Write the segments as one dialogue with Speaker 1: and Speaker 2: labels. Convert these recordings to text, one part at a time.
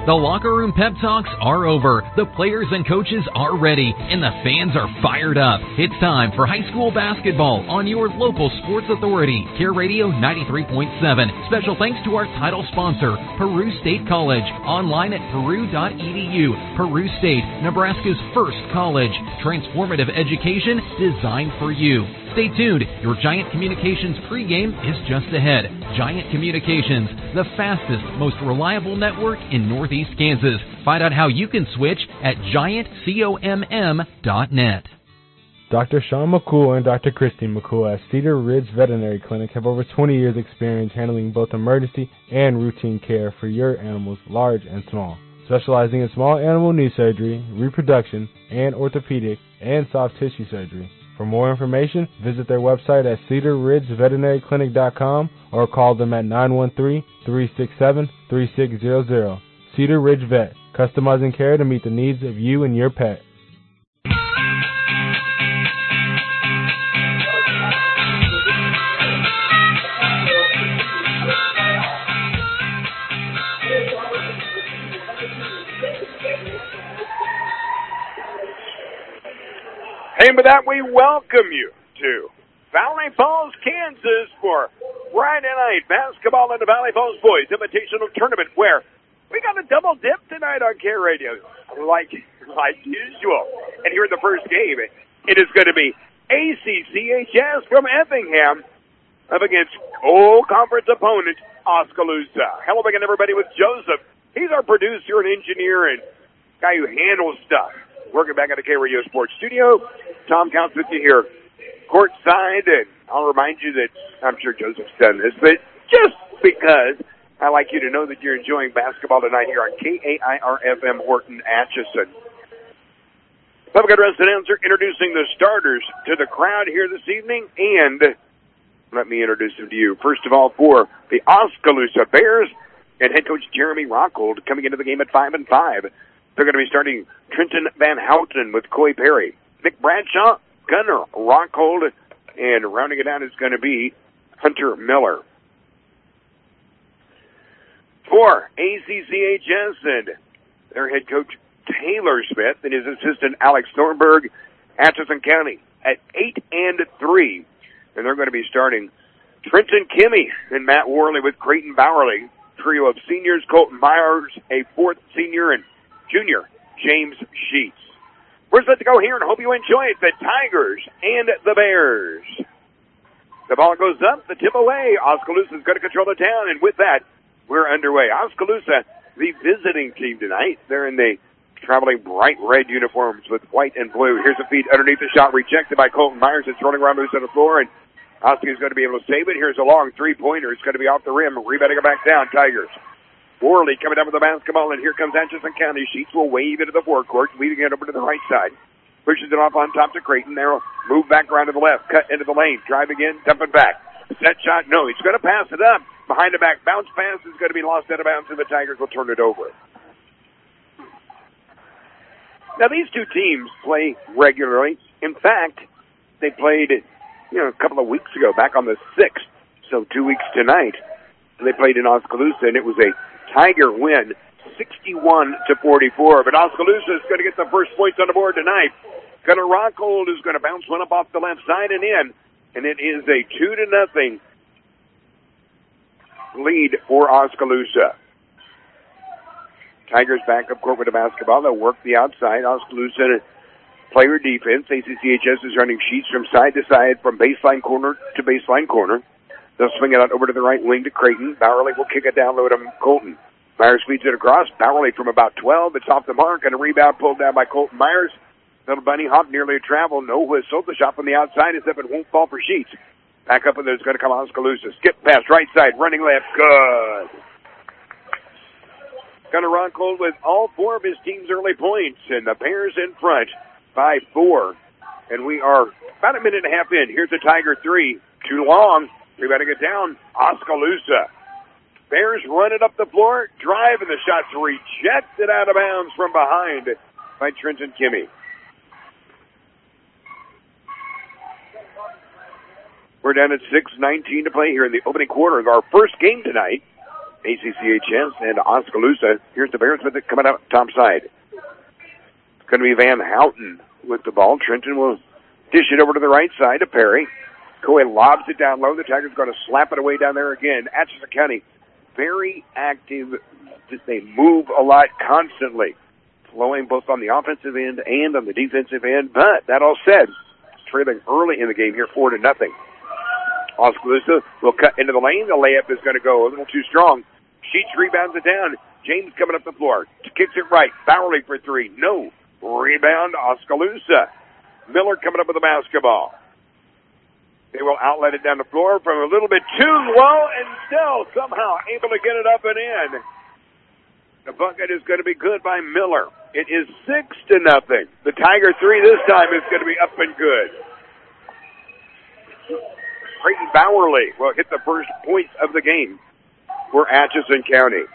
Speaker 1: The locker room pep talks are over. The players and coaches are ready, and the fans are fired up. It's time for high school basketball on your local sports authority, Care Radio 93.7. Special thanks to our title sponsor, Peru State College. Online at peru.edu. Peru State, Nebraska's first college. Transformative education designed for you. Stay tuned. Your Giant Communications pregame is just ahead. Giant Communications, the fastest, most reliable network in Northeast Kansas. Find out how you can switch at giantcomm.net.
Speaker 2: Dr. Sean McCool and Dr. Christine McCool at Cedar Ridge Veterinary Clinic have over 20 years experience handling both emergency and routine care for your animals, large and small. Specializing in small animal knee surgery, reproduction, and orthopedic and soft tissue surgery. For more information, visit their website at cedarridgeveterinaryclinic.com or call them at 913-367-3600. Cedar Ridge Vet, customizing care to meet the needs of you and your pet.
Speaker 3: And with that, we welcome you to Valley Falls, Kansas for Friday night basketball in the Valley Falls Boys Invitational Tournament, where we got a double dip tonight on Care Radio, like usual. And here in the first game, it is going to be ACCHS from Effingham up against old conference opponent Oskaloosa. Hello again, everybody, with Joseph. He's our producer and engineer and guy who handles stuff. Working back at the K-Radio Sports Studio. Tom Counts with you here courtside, and I'll remind you that I'm sure Joseph's done this, but just because I like you to know that you're enjoying basketball tonight here on KAIR-FM Horton Atchison. Public address announcer introducing the starters to the crowd here this evening, and let me introduce them to you. First of all, for the Oskaloosa Bears and head coach Jeremy Rockhold coming into the game at 5-5. They're going to be starting Trenton Van Houten with Coy Perry, Nick Bradshaw, Gunnar Rockhold, and rounding it out is going to be Hunter Miller. For ACCHS and their head coach Taylor Smith and his assistant Alex Thornburg, Atchison County at 8-3. And they're going to be starting Trenton Kimmy and Matt Worley with Creighton Bowerly. Trio of seniors, Colton Myers, a fourth senior, and junior James Sheets. We're set to go here and hope you enjoy it. The Tigers and the Bears. The ball goes up, the tip away. Oskaloosa is going to control the town, and with that, we're underway. Oskaloosa, the visiting team tonight. They're in the traveling bright red uniforms with white and blue. Here's a feed underneath the shot, rejected by Colton Myers. It's rolling around loose on the floor, and Oski is going to be able to save it. Here's a long three-pointer. It's going to be off the rim. Rebounding it back down, Tigers. Worley coming down with the basketball, and here comes Atchison County. Sheets will wave into the forecourt, weaving it over to the right side. Pushes it off on top to Creighton. They'll move back around to the left, cut into the lane, drive again, dump it back. Set shot, no, he's going to pass it up. Behind the back, bounce pass is going to be lost out of bounds, and the Tigers will turn it over. Now, these two teams play regularly. In fact, they played, a couple of weeks ago, back on the 6th, so 2 weeks tonight. They played in Oskaloosa, and it was a Tiger win, 61-44. But Oskaloosa is going to get the first points on the board tonight. Gunnar Rockhold is going to bounce one up off the left side and in, and it is a 2-0 lead for Oskaloosa. Tigers back up court with the basketball. They'll work the outside. Oskaloosa player defense. ACCHS is running Sheets from side to side, from baseline corner to baseline corner. They'll swing it out over to the right wing to Creighton. Bowerly will kick it down low to Colton. Myers feeds it across. Bowerly from about 12. It's off the mark, and a rebound pulled down by Colton Myers. Little bunny hop, nearly a travel. No whistle. The shot from the outside is up and won't fall for Sheets. Back up, and there's going to come Oskaloosa. Skip pass, right side, running left. Good. Gunnar Rockhold with all four of his team's early points, and the Bears in front by 4. And we are about a minute and a half in. Here's a Tiger 3. Too long. Rebounding it down, Oskaloosa. Bears run it up the floor, drive, and the shot's rejected out of bounds from behind by Trenton Kimmy. We're down at 6:19 to play here in the opening quarter of our first game tonight. ACCHS and Oskaloosa. Here's the Bears with it coming out top side. It's going to be Van Houten with the ball. Trenton will dish it over to the right side to Perry. Coy lobs it down low. The Tigers going to slap it away down there again. Atchison County, very active. They move a lot constantly, flowing both on the offensive end and on the defensive end. But that all said, trailing early in the game here, 4-0. Oskaloosa will cut into the lane. The layup is going to go a little too strong. Sheets rebounds it down. James coming up the floor. Kicks it right. Bowerly for three. No. Rebound, Oskaloosa. Miller coming up with the basketball. They will outlet it down the floor from a little bit too low and still somehow able to get it up and in. The bucket is going to be good by Miller. It is 6-0. The Tiger three this time is going to be up and good. Creighton Bowerly will hit the first points of the game for Atchison County.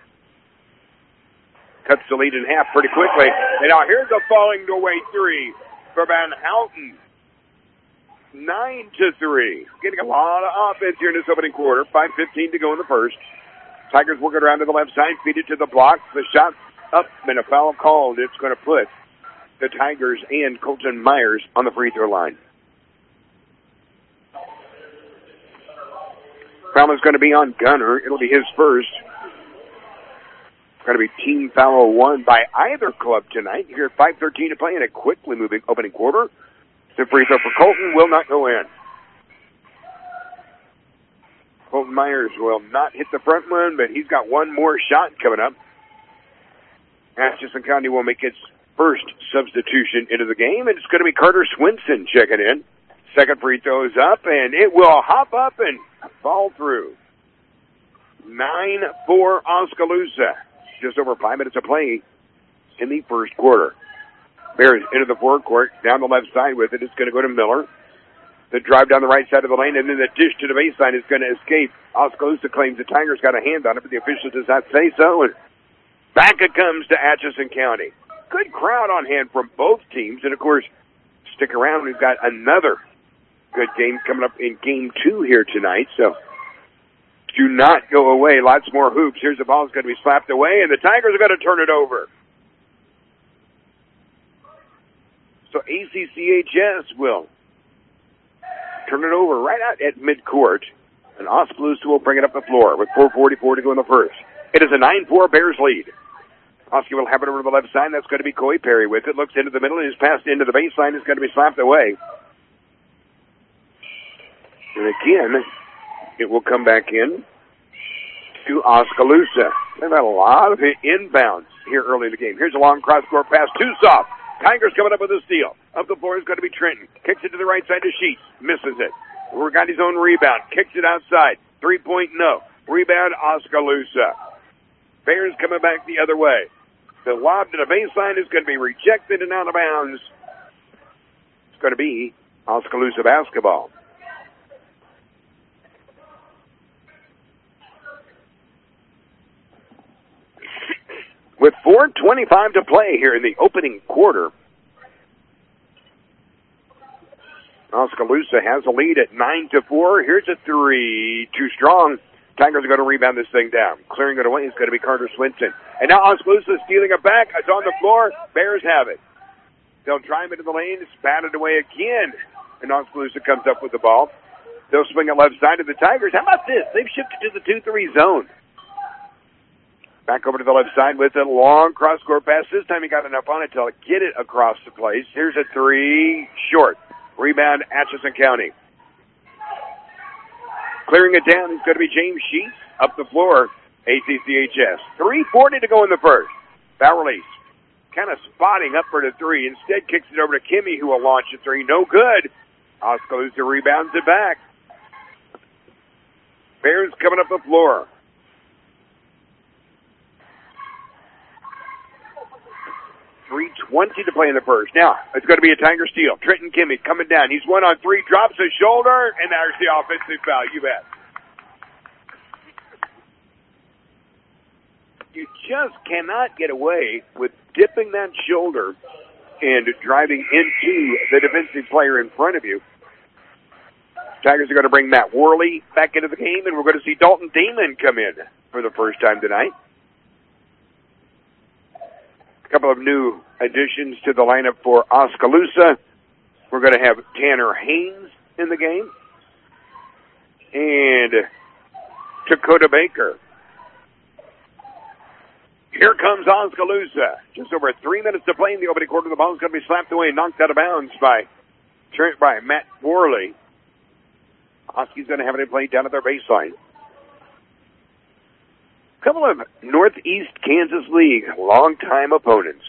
Speaker 3: Cuts the lead in half pretty quickly. And now here's a falling away three for Van Houten. 9-3. Getting a lot of offense here in this opening quarter. 5:15 to go in the first. Tigers working around to the left side, feed it to the block. The shot up and a foul called. It's going to put the Tigers and Colton Myers on the free throw line. Foul is going to be on Gunner. It'll be his first. It's going to be team foul 1 by either club tonight. Here at 5:13 to play in a quickly moving opening quarter. The free throw for Colton will not go in. Colton Myers will not hit the front one, but he's got one more shot coming up. Atchison County will make its first substitution into the game, and it's going to be Carter Swinson checking in. Second free throw is up, and it will hop up and fall through. 9-4 Oskaloosa. Just over 5 minutes of play in the first quarter. Bears into the forecourt, down the left side with it. It's going to go to Miller. The drive down the right side of the lane, and then the dish to the baseline is going to escape. Oskaloosa claims the Tigers got a hand on it, but the official does not say so. And back it comes to Atchison County. Good crowd on hand from both teams. And, of course, stick around. We've got another good game coming up in Game 2 here tonight. So do not go away. Lots more hoops. Here's the ball. It's going to be slapped away, and the Tigers are going to turn it over. So ACCHS will turn it over right out at midcourt, and Oskaloosa will bring it up the floor with 4:44 to go in the first. It is a 9-4 Bears lead. Oski will have it over to the left side. That's going to be Coy Perry with it. Looks into the middle and is passed into the baseline. It's going to be slapped away. And again, it will come back in to Oskaloosa. They've had a lot of inbounds here early in the game. Here's a long cross-court pass. Too soft. Tigers coming up with a steal. Up the floor is going to be Trenton. Kicks it to the right side to Sheets. Misses it. We're got his own rebound. Kicks it outside. 3-point no. Rebound Oskaloosa. Bears coming back the other way. The lob to the baseline is going to be rejected and out of bounds. It's going to be Oskaloosa basketball. With 4:25 to play here in the opening quarter, Oskaloosa has a lead at 9-4. Here's a three. Too strong. Tigers are going to rebound this thing down. Clearing it away is going to be Carter Swinson. And now Oskaloosa is stealing it back. It's on the floor. Bears have it. They'll drive into the lane. It's batted away again. And Oskaloosa comes up with the ball. They'll swing it left side of the Tigers. How about this? They've shifted to the 2-3 zone. Back over to the left side with a long cross-court pass. This time he got enough on it to get it across the place. Here's a three. Short. Rebound, Atchison County. Clearing it down is going to be James Sheets. Up the floor, ACCHS. 3:40 to go in the first. Bowerly kind of spotting up for the three. Instead kicks it over to Kimmy, who will launch a three. No good. Oskaloosa rebounds it back. Bears coming up the floor. 3:20 to play in the first. Now, it's going to be a Tiger steal. Trenton Kimmy coming down. He's 1 on 3, drops his shoulder, and there's the offensive foul. You bet. You just cannot get away with dipping that shoulder and driving into the defensive player in front of you. Tigers are going to bring Matt Worley back into the game, and we're going to see Dalton Damon come in for the first time tonight. A couple of new additions to the lineup for Oskaloosa. We're going to have Tanner Haynes in the game and Dakota Baker. Here comes Oskaloosa. Just over 3 minutes to play in the opening quarter. The ball's going to be slapped away and knocked out of bounds by Matt Worley. Oski's going to have it in play down at their baseline. A couple of Northeast Kansas League longtime opponents.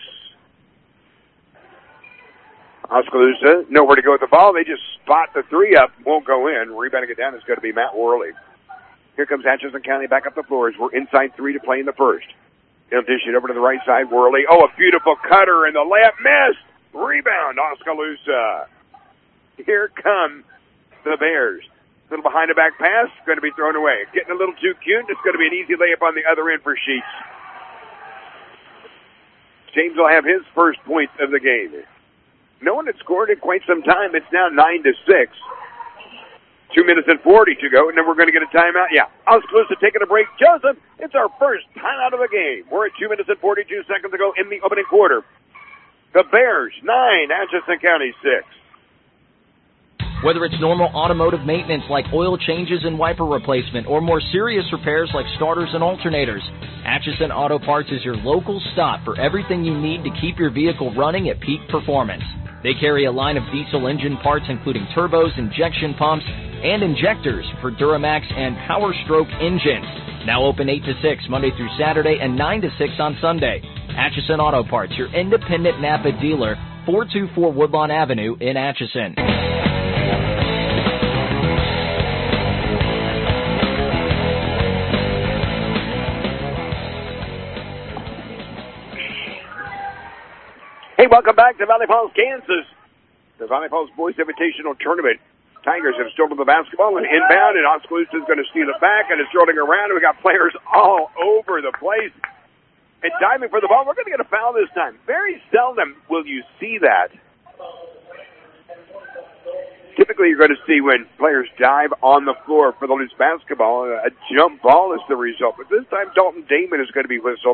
Speaker 3: Oskaloosa, nowhere to go with the ball. They just spot the three up, won't go in. Rebounding it down is going to be Matt Worley. Here comes Atchison County back up the floors. We're inside 3 to play in the first. They'll dish it over to the right side. Worley. Oh, a beautiful cutter, and the layup missed. Rebound, Oskaloosa. Here come the Bears. A little behind the back pass, going to be thrown away. Getting a little too cute. It's going to be an easy layup on the other end for Sheets. James will have his first point of the game. No one had scored in quite some time. It's now 9-6. 2 minutes and 40 to go, and then we're going to get a timeout. Yeah, Oskaloosa taking a break. Joseph, it's our first timeout of the game. We're at 2 minutes and 42 seconds to go in the opening quarter. The Bears, 9, Atchison County, 6.
Speaker 4: Whether it's normal automotive maintenance like oil changes and wiper replacement or more serious repairs like starters and alternators, Atchison Auto Parts is your local stop for everything you need to keep your vehicle running at peak performance. They carry a line of diesel engine parts including turbos, injection pumps, and injectors for Duramax and Power Stroke engines. Now open 8 to 6 Monday through Saturday and 9 to 6 on Sunday. Atchison Auto Parts, your independent Napa dealer, 424 Woodlawn Avenue in Atchison.
Speaker 3: Hey, welcome back to Valley Falls, Kansas. The Valley Falls Boys Invitational Tournament. Tigers have stolen the basketball and inbound, and Oskaloosa is going to steal it back, and it's rolling around, and we got players all over the place. And diving for the ball, we're going to get a foul this time. Very seldom will you see that. Typically, you're going to see when players dive on the floor for the loose basketball, a jump ball is the result. But this time, Dalton Damon is going to be whistled.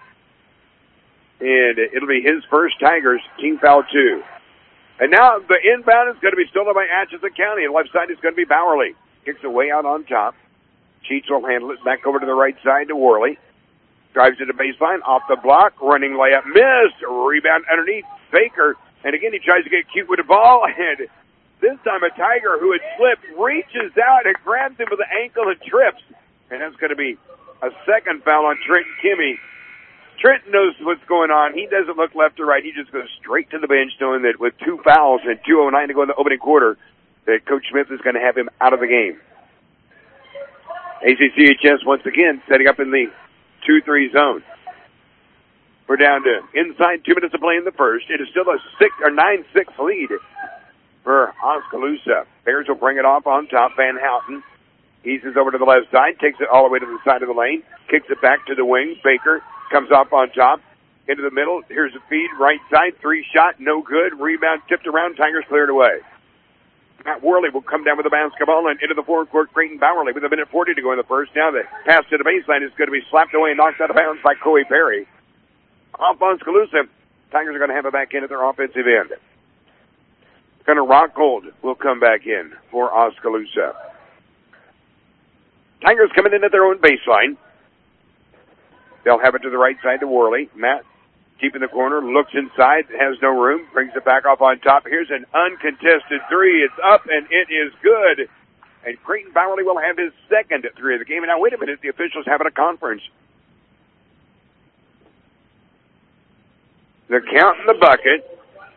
Speaker 3: And it'll be his first Tigers, team foul 2. And now the inbound is going to be stolen by Atchison County. And left side is going to be Bowerly. Kicks it way out on top. Cheats will handle it back over to the right side to Worley. Drives to the baseline, off the block, running layup, missed. Rebound underneath, Baker. And again, he tries to get cute with the ball. And this time a Tiger who had slipped reaches out and grabs him with the ankle and trips. And that's going to be a second foul on Trent Kimmy. Trent knows what's going on. He doesn't look left or right. He just goes straight to the bench, knowing that with 2 fouls and 2:09 to go in the opening quarter, that Coach Smith is going to have him out of the game. ACCHS once again setting up in the 2-3 zone. We're down to inside 2 minutes to play in the first. It is still a 9-6 lead for Oskaloosa. Bears will bring it off on top. Van Houten eases over to the left side, takes it all the way to the side of the lane, kicks it back to the wing. Baker comes off on top, into the middle. Here's a feed, right side, 3-shot, no good. Rebound tipped around, Tigers cleared away. Matt Worley will come down with the basketball and into the forecourt. Creighton Bowerly with 1:40 to go in the first. Now the pass to the baseline is going to be slapped away and knocked out of bounds by Coey Perry. Off Oskaloosa, Tigers are going to have it back in at their offensive end. Gunnar Rockhold will come back in for Oskaloosa. Tigers coming in at their own baseline. They'll have it to the right side to Worley. Matt, deep in the corner, looks inside, has no room, brings it back off on top. Here's an uncontested three. It's up, and it is good. And Creighton Bowerly will have his second 3 of the game. And now, wait a minute, the officials having a conference. They're counting the bucket.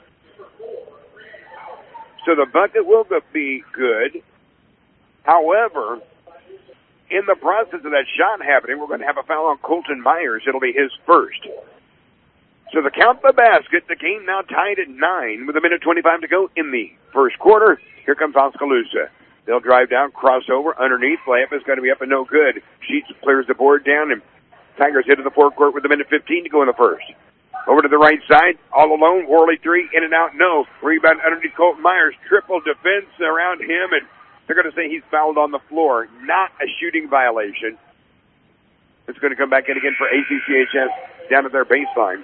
Speaker 3: So the bucket will be good. However, in the process of that shot happening, we're going to have a foul on Colton Myers. It'll be his first. So the count the basket, the game now tied at 9 with 1:25 to go in the first quarter. Here comes Oskaloosa. They'll drive down, crossover, underneath. Layup is going to be up and no good. Sheets clears the board down, and Tigers hit to the forecourt with 1:15 to go in the first. Over to the right side, all alone, Worley 3, in and out, no. Rebound underneath Colton Myers, triple defense around him, and they're going to say he's fouled on the floor. Not a shooting violation. It's going to come back in again for ACCHS down at their baseline.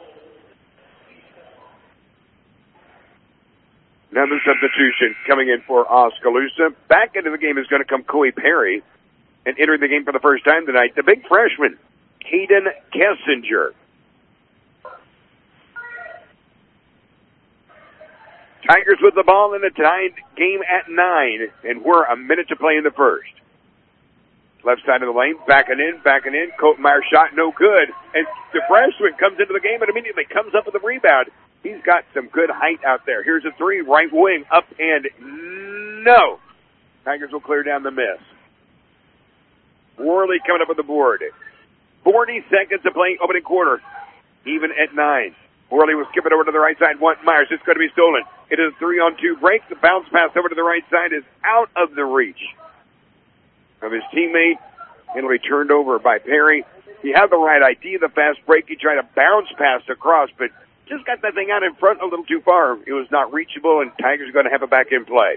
Speaker 3: Another substitution coming in for Oskaloosa. Back into the game is going to come Coy Perry. And entering the game for the first time tonight, the big freshman, Hayden Kessinger. Tigers with the ball in the tied game at 9, and we're a minute to play in the first. Left side of the lane, backing in. Colton Myers shot, no good. And the freshman comes into the game and immediately comes up with a rebound. He's got some good height out there. Here's a three, right wing, up and no. Tigers will clear down the miss. Worley coming up with the board. 40 seconds to play opening quarter, even at 9. Worley will skip it over to the right side. Myers, it's going to be stolen. It is a 3-on-2 break. The bounce pass over to the right side is out of the reach of his teammate. It'll be turned over by Perry. He had the right idea, the fast break. He tried to bounce pass across, but just got that thing out in front a little too far. It was not reachable, and Tigers are going to have it back in play.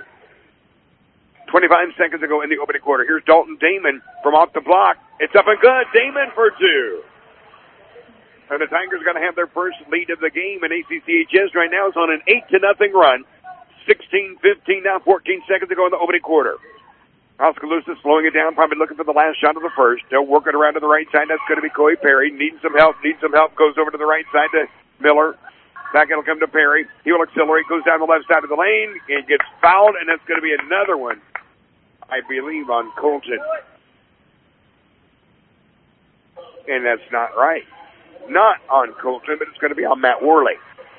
Speaker 3: 25 seconds ago in the opening quarter. Here's Dalton Damon from off the block. It's up and good. Damon for 2. And the Tigers are going to have their first lead of the game, and ACCHS right now is on an 8-0 run. 16-15 now, 14 seconds to go in the opening quarter. Oskaloosa slowing it down, probably looking for the last shot of the first. They'll work it around to the right side. That's going to be Coy Perry. Needs some help. Goes over to the right side to Miller. Back it'll come to Perry. He will accelerate, goes down the left side of the lane, and gets fouled, and that's going to be another one, I believe, on Colton. And that's not right. Not on Colton, but it's going to be on Matt Worley.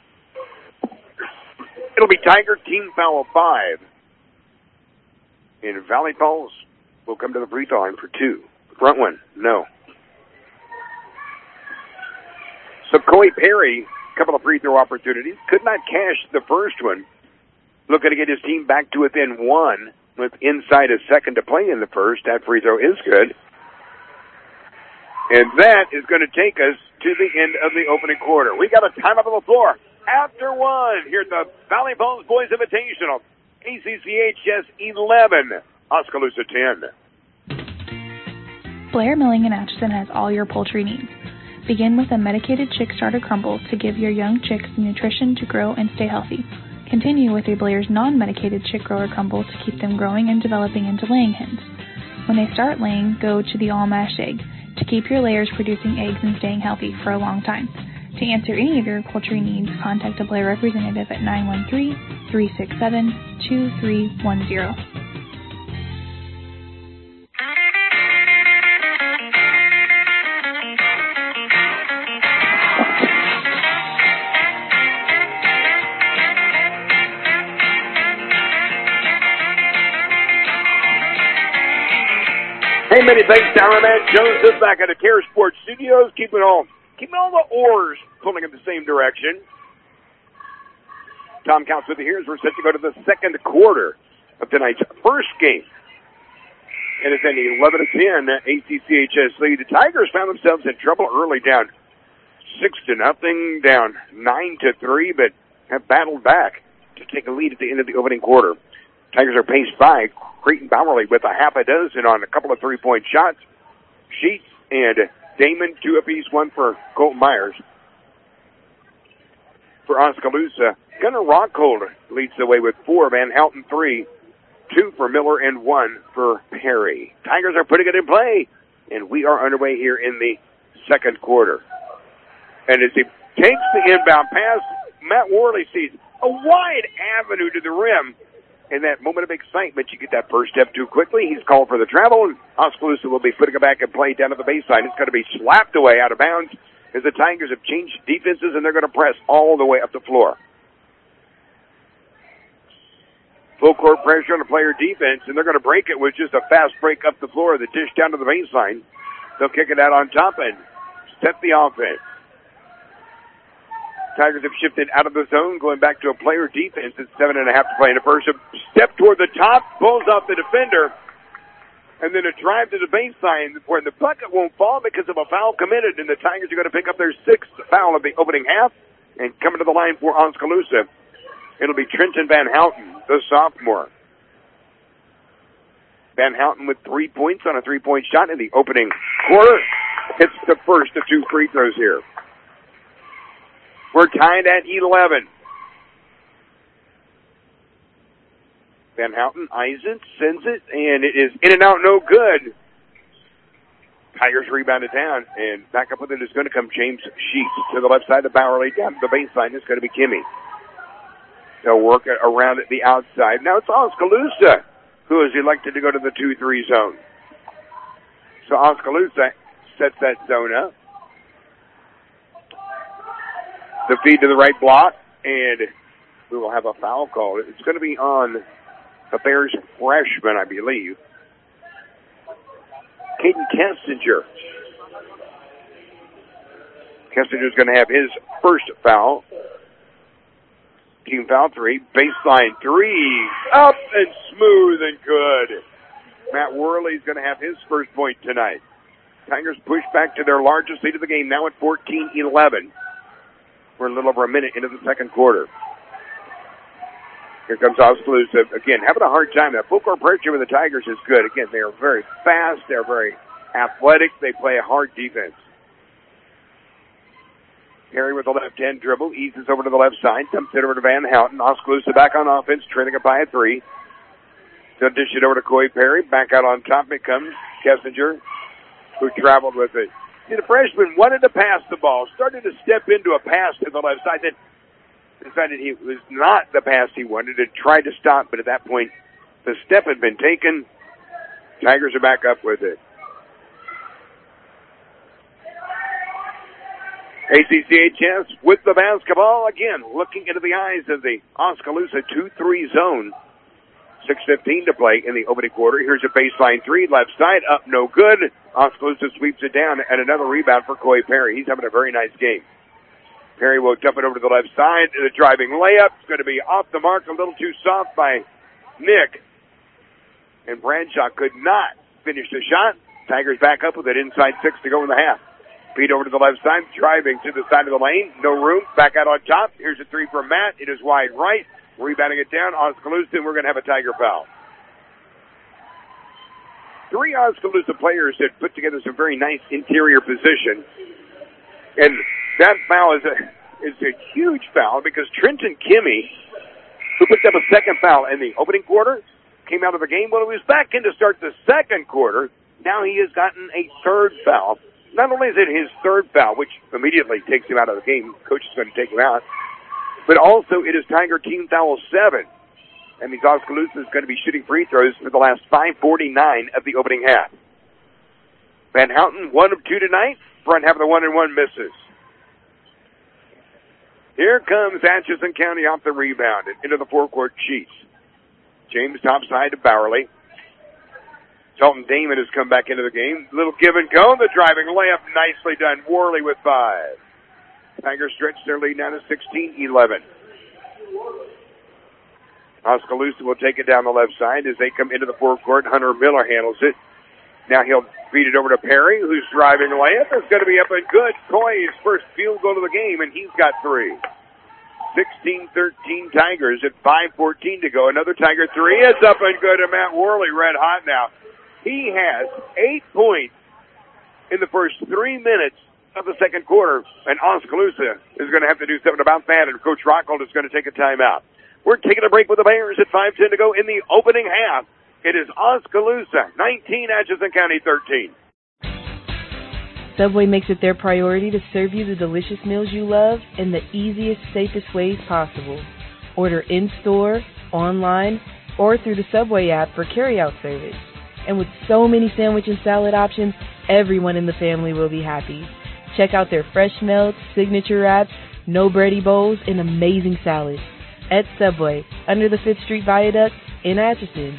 Speaker 3: It'll be Tiger team foul 5. And Valley Falls will come to the free throw line for 2. Front one, no. So Coy Perry, a couple of free throw opportunities, could not cash the first one. Looking to get his team back to within 1 with inside a second to play in the first. That free throw is good. And that is going to take us to the end of the opening quarter. We got a timeout on the floor. After 1, here at the Valley Falls Boys Invitational. ACCHS 11, Oskaloosa 10.
Speaker 5: Blair Milling in Atchison has all your poultry needs. Begin with a medicated chick starter crumble to give your young chicks the nutrition to grow and stay healthy. Continue with a Blair's non-medicated chick grower crumble to keep them growing and developing into laying hens. When they start laying, go to the all-mash egg to keep your layers producing eggs and staying healthy for a long time. To answer any of your poultry needs, contact a Blair representative at 913-367-2310.
Speaker 3: Hey, many thanks, Darren Joseph back at the Care Sports Studios. Keeping all the oars pulling in the same direction. Tom Counts with you here as we're set to go to the second quarter of tonight's first game. It is an 11-10 ACCHS lead. The Tigers found themselves in trouble early, down 6-0, down 9-3, but have battled back to take a lead at the end of the opening quarter. Tigers are paced by Creighton Bowerly with a half a dozen on a couple of three-point shots. Sheets and Damon, 2 apiece, 1 for Colton Myers. For Oskaloosa, Gunnar Rockhold leads the way with 4. Van Houten 3, 2 for Miller, and 1 for Perry. Tigers are putting it in play, and we are underway here in the second quarter. And as he takes the inbound pass, Matt Worley sees a wide avenue to the rim. In that moment of excitement, you get that first step too quickly. He's called for the travel, and Oskaloosa will be putting it back in play down at the baseline. It's going to be slapped away out of bounds as the Tigers have changed defenses, and they're going to press all the way up the floor. Full court pressure on the player defense, and they're going to break it with just a fast break up the floor, the dish down to the baseline. They'll kick it out on top and set the offense. Tigers have shifted out of the zone, going back to a player defense. It's 7.5 to play in the first. A step toward the top, pulls off the defender, and then a drive to the baseline where the bucket won't fall because of a foul committed, and the Tigers are going to pick up their 6th foul of the opening half and coming to the line for Oskaloosa. It'll be Trenton Van Houten, the sophomore. Van Houten with 3 points on a 3-point shot in the opening quarter. hits the first of 2 free throws here. We're tied at 11. Van Houten eyes it, sends it, and it is in and out, no good. Tigers rebounded down, and back up with it is going to come James Sheets. To the left side of Bowerly, down to the baseline is going to be Kimmy. They'll work around at the outside. Now it's Oskaloosa who has elected to go to the 2-3 zone. So Oskaloosa sets that zone up. The feed to the right block, and we will have a foul call. It's going to be on the Bears freshman, I believe. Caden Kessinger. Kessinger's going to have his first foul. Team foul 3. Baseline 3. Up and smooth and good. Matt Worley's going to have his first point tonight. Tigers push back to their largest lead of the game, now at 14-11. We're a little over a minute into the second quarter. Here comes Oskaloosa. Again, having a hard time. That full court pressure with the Tigers is good. Again, they are very fast. They're very athletic. They play a hard defense. Perry with the left-hand dribble. Eases over to the left side. Dumps it over to Van Houten. Oskaloosa back on offense, trailing it by a 3. They'll dish it over to Coy Perry. Back out on top it comes Kessinger, who traveled with it. See, the freshman wanted to pass the ball. Started to step into a pass to the left side. Then decided it was not the pass he wanted and tried to stop, but at that point, the step had been taken. Tigers are back up with it. ACCHS with the basketball, again, looking into the eyes of the Oskaloosa 2-3 zone. 6:15 to play in the opening quarter. Here's a baseline 3, left side, up, no good. Oskaloosa sweeps it down, and another rebound for Coy Perry. He's having a very nice game. Perry will dump it over to the left side. The driving layup is going to be off the mark, a little too soft by Nick. And Bradshaw could not finish the shot. Tigers back up with it inside 6 to go in the half. Feed over to the left side, driving to the side of the lane. No room. Back out on top. Here's a 3 from Matt. It is wide right. Rebounding it down. Oskaloosa, and we're going to have a Tiger foul. 3 Oskaloosa players that put together some very nice interior position. And that foul is a huge foul because Trenton Kimmy, who picked up a second foul in the opening quarter, came out of the game. Well, he was back in to start the second quarter. Now he has gotten a third foul. Not only is it his third foul, which immediately takes him out of the game, coach is going to take him out, but also it is Tiger team foul 7. That means Oskaloosa is going to be shooting free throws for the last 5:49 of the opening half. Van Houten, 1 of 2 tonight. Front half of the 1-and-1 misses. Here comes Atchison County off the rebound and into the forecourt Sheets. James topside to Bowerly. Dalton Damon has come back into the game. Little give and go. The driving layup, nicely done. Worley with 5. Tigers stretch their lead down to 16-11. Oskaloosa will take it down the left side as they come into the forecourt. Hunter Miller handles it. Now he'll feed it over to Perry, who's driving the layup. It's going to be up and good. Coy's first field goal of the game, and he's got 3. 16-13 Tigers at 5:14 to go. Another Tiger 3. It's up and good, and Matt Worley red hot now. He has 8 points in the first 3 minutes of the second quarter, and Oskaloosa is going to have to do something about that, and Coach Rockhold is going to take a timeout. We're taking a break with the Bears at 5:10 to go in the opening half. It is Oskaloosa 19, Atchison County 13.
Speaker 6: Subway makes it their priority to serve you the delicious meals you love in the easiest, safest ways possible. Order in-store, online, or through the Subway app for carryout service. And with so many sandwich and salad options, everyone in the family will be happy. Check out their fresh melts, signature wraps, no bready bowls, and amazing salads. At Subway, under the 5th Street Viaduct in Atchison.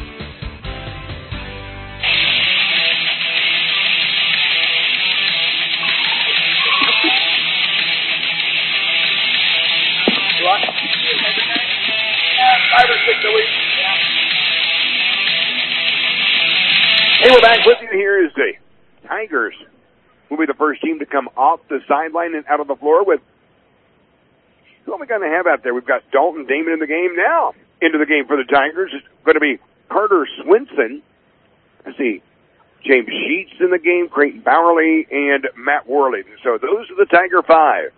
Speaker 3: Hey, we're back with you. Here is the Tigers. Will be the first team to come off the sideline and out of the floor with who are we going to have out there? We've got Dalton Damon in the game now. Into the game for the Tigers. It's going to be Carter Swinson. Let's see. James Sheets in the game, Creighton Bowerly, and Matt Worley. So those are the Tiger 5.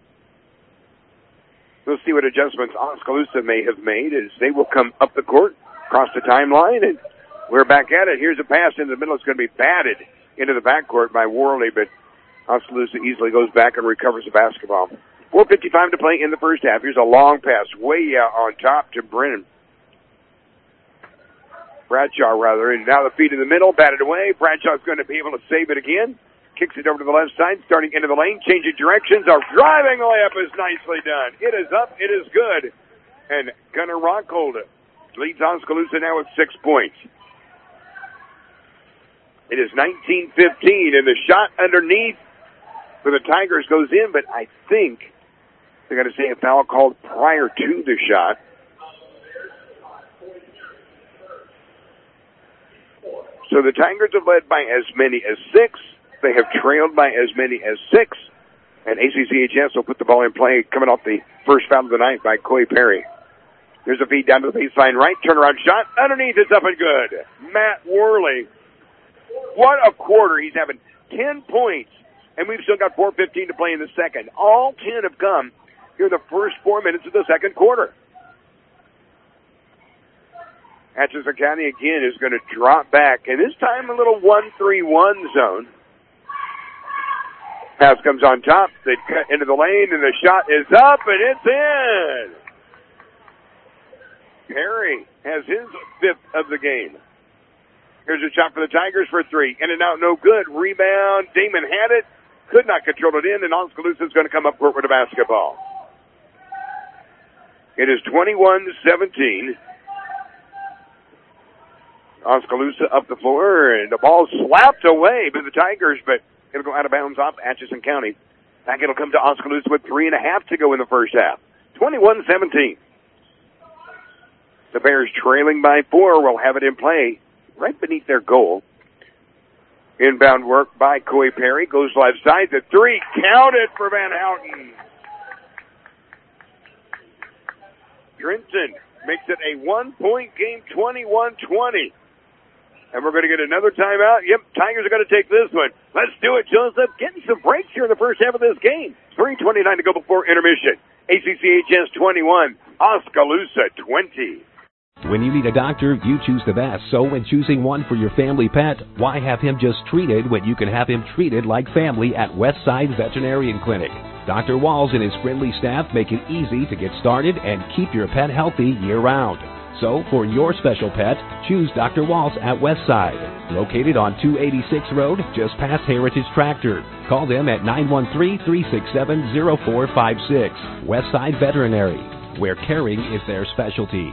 Speaker 3: We'll see what adjustments Oskaloosa may have made as they will come up the court, cross the timeline, and we're back at it. Here's a pass in the middle. It's going to be batted into the backcourt by Worley, but Oskaloosa easily goes back and recovers the basketball. 4:55 to play in the first half. Here's a long pass way out on top to Bradshaw, and now the feed in the middle, batted away. Bradshaw's going to be able to save it again. Kicks it over to the left side, starting into the lane, changing directions. A driving layup is nicely done. It is up, it is good. And Gunnar Rockhold leads Oskaloosa now with 6 points. It is 19-15, and the shot underneath for the Tigers goes in, but I think they're going to say a foul called prior to the shot. So the Tigers have led by as many as 6. They have trailed by as many as 6. And ACCHS will put the ball in play coming off the first foul of the night by Coy Perry. There's a feed down to the baseline right. Turnaround shot. Underneath, it's up and good. Matt Worley. What a quarter. He's having 10 points. And we've still got 4:15 to play in the second. All 10 have come here in the first 4 minutes of the second quarter. Atchison County again is going to drop back. And this time a little 1-3-1 zone. Pass comes on top. They cut into the lane, and the shot is up, and it's in. Perry has his 5th of the game. Here's a shot for the Tigers for 3. In and out, no good. Rebound. Damon had it. Could not control it in, and Oskaloosa is going to come up court with a basketball. It is 21-17. Oskaloosa up the floor, and the ball slapped away by the Tigers, but it'll go out of bounds off Atchison County. Back it'll come to Oskaloosa with 3.5 to go in the first half. 21-17. The Bears trailing by 4 will have it in play right beneath their goal. Inbound work by Coy Perry. Goes left side. The 3 counted for Van Houten. Trenton makes it a 1-point game, 21-20. And we're going to get another timeout. Yep, Tigers are going to take this one. Let's do it, Joseph. Getting some breaks here in the first half of this game. 3:29 to go before intermission. ACCHS 21, Oskaloosa 20.
Speaker 7: When you need a doctor, you choose the best. So when choosing one for your family pet, why have him just treated when you can have him treated like family at Westside Veterinarian Clinic? Dr. Walls and his friendly staff make it easy to get started and keep your pet healthy year-round. So, for your special pet, choose Dr. Walls at Westside, located on 286 Road, just past Heritage Tractor. Call them at 913-367-0456. Westside Veterinary, where caring is their specialty.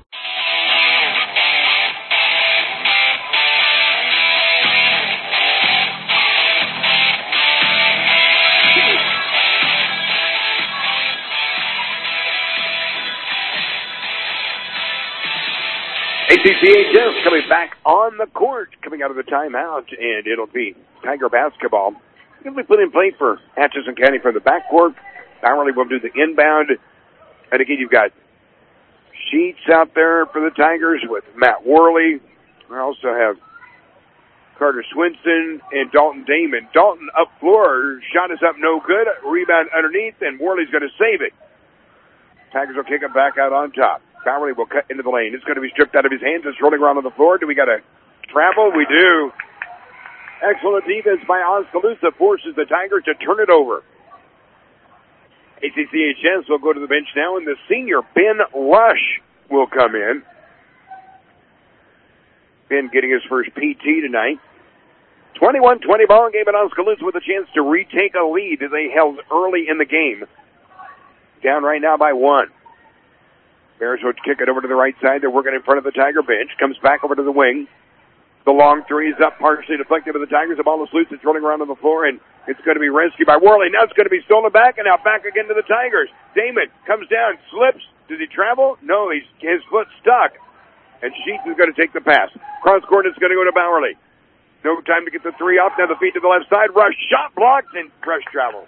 Speaker 3: ACCHS coming back on the court, coming out of the timeout, and it'll be Tiger basketball. It'll be put in play for Atchison County from the backcourt. Bowerly will do the inbound. And again, you've got Sheets out there for the Tigers with Matt Worley. We also have Carter Swinson and Dalton Damon. Dalton up floor. Shot is up, no good. Rebound underneath, and Worley's going to save it. Tigers will kick it back out on top. Bowerly will cut into the lane. It's going to be stripped out of his hands. It's rolling around on the floor. Do we got a travel? We do. Excellent defense by Oskaloosa forces the Tigers to turn it over. ACCHS will go to the bench now, and the senior Ben Rush will come in. Ben getting his first PT tonight. 21-20 ball game at Oskaloosa with a chance to retake a lead that they held early in the game. Down right now by 1. Bears will kick it over to the right side. They're working in front of the Tiger bench. Comes back over to the wing. The long 3 is up, partially deflected by the Tigers. The ball is loose. It's rolling around on the floor, and it's going to be rescued by Worley. Now it's going to be stolen back, and now back again to the Tigers. Damon comes down, slips. Does he travel? No, his foot's stuck. And Sheets is going to take the pass. Cross court is going to go to Bowerly. No time to get the 3 off. Now the feed to the left side. Rush shot blocked, and Rush travels.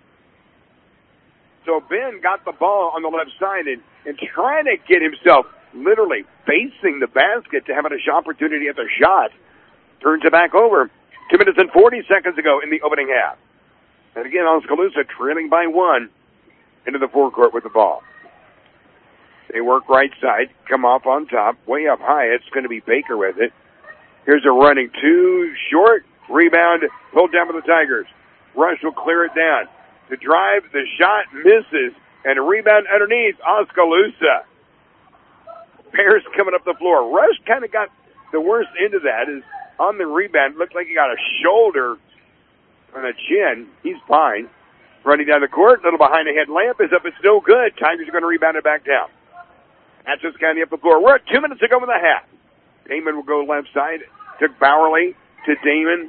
Speaker 3: So Ben got the ball on the left side and trying to get himself literally facing the basket to have an opportunity at the shot. Turns it back over. 2 minutes and 40 seconds ago in the opening half. And again, Oskaloosa trailing by 1 into the forecourt with the ball. They work right side, come off on top, way up high. It's going to be Baker with it. Here's a running too short. Rebound pulled down by the Tigers. Rush will clear it down. The drive, the shot misses, and a rebound underneath Oskaloosa. Bears coming up the floor. Rush kind of got the worst end of that. Is on the rebound. Looked like he got a shoulder on a chin. He's fine. Running down the court, little behind the head layup is up. It's no good. Tigers are going to rebound it back down. Atchison County up the floor. We're at 2 minutes to go in the half. Damon will go left side. Took Bowerly to Damon.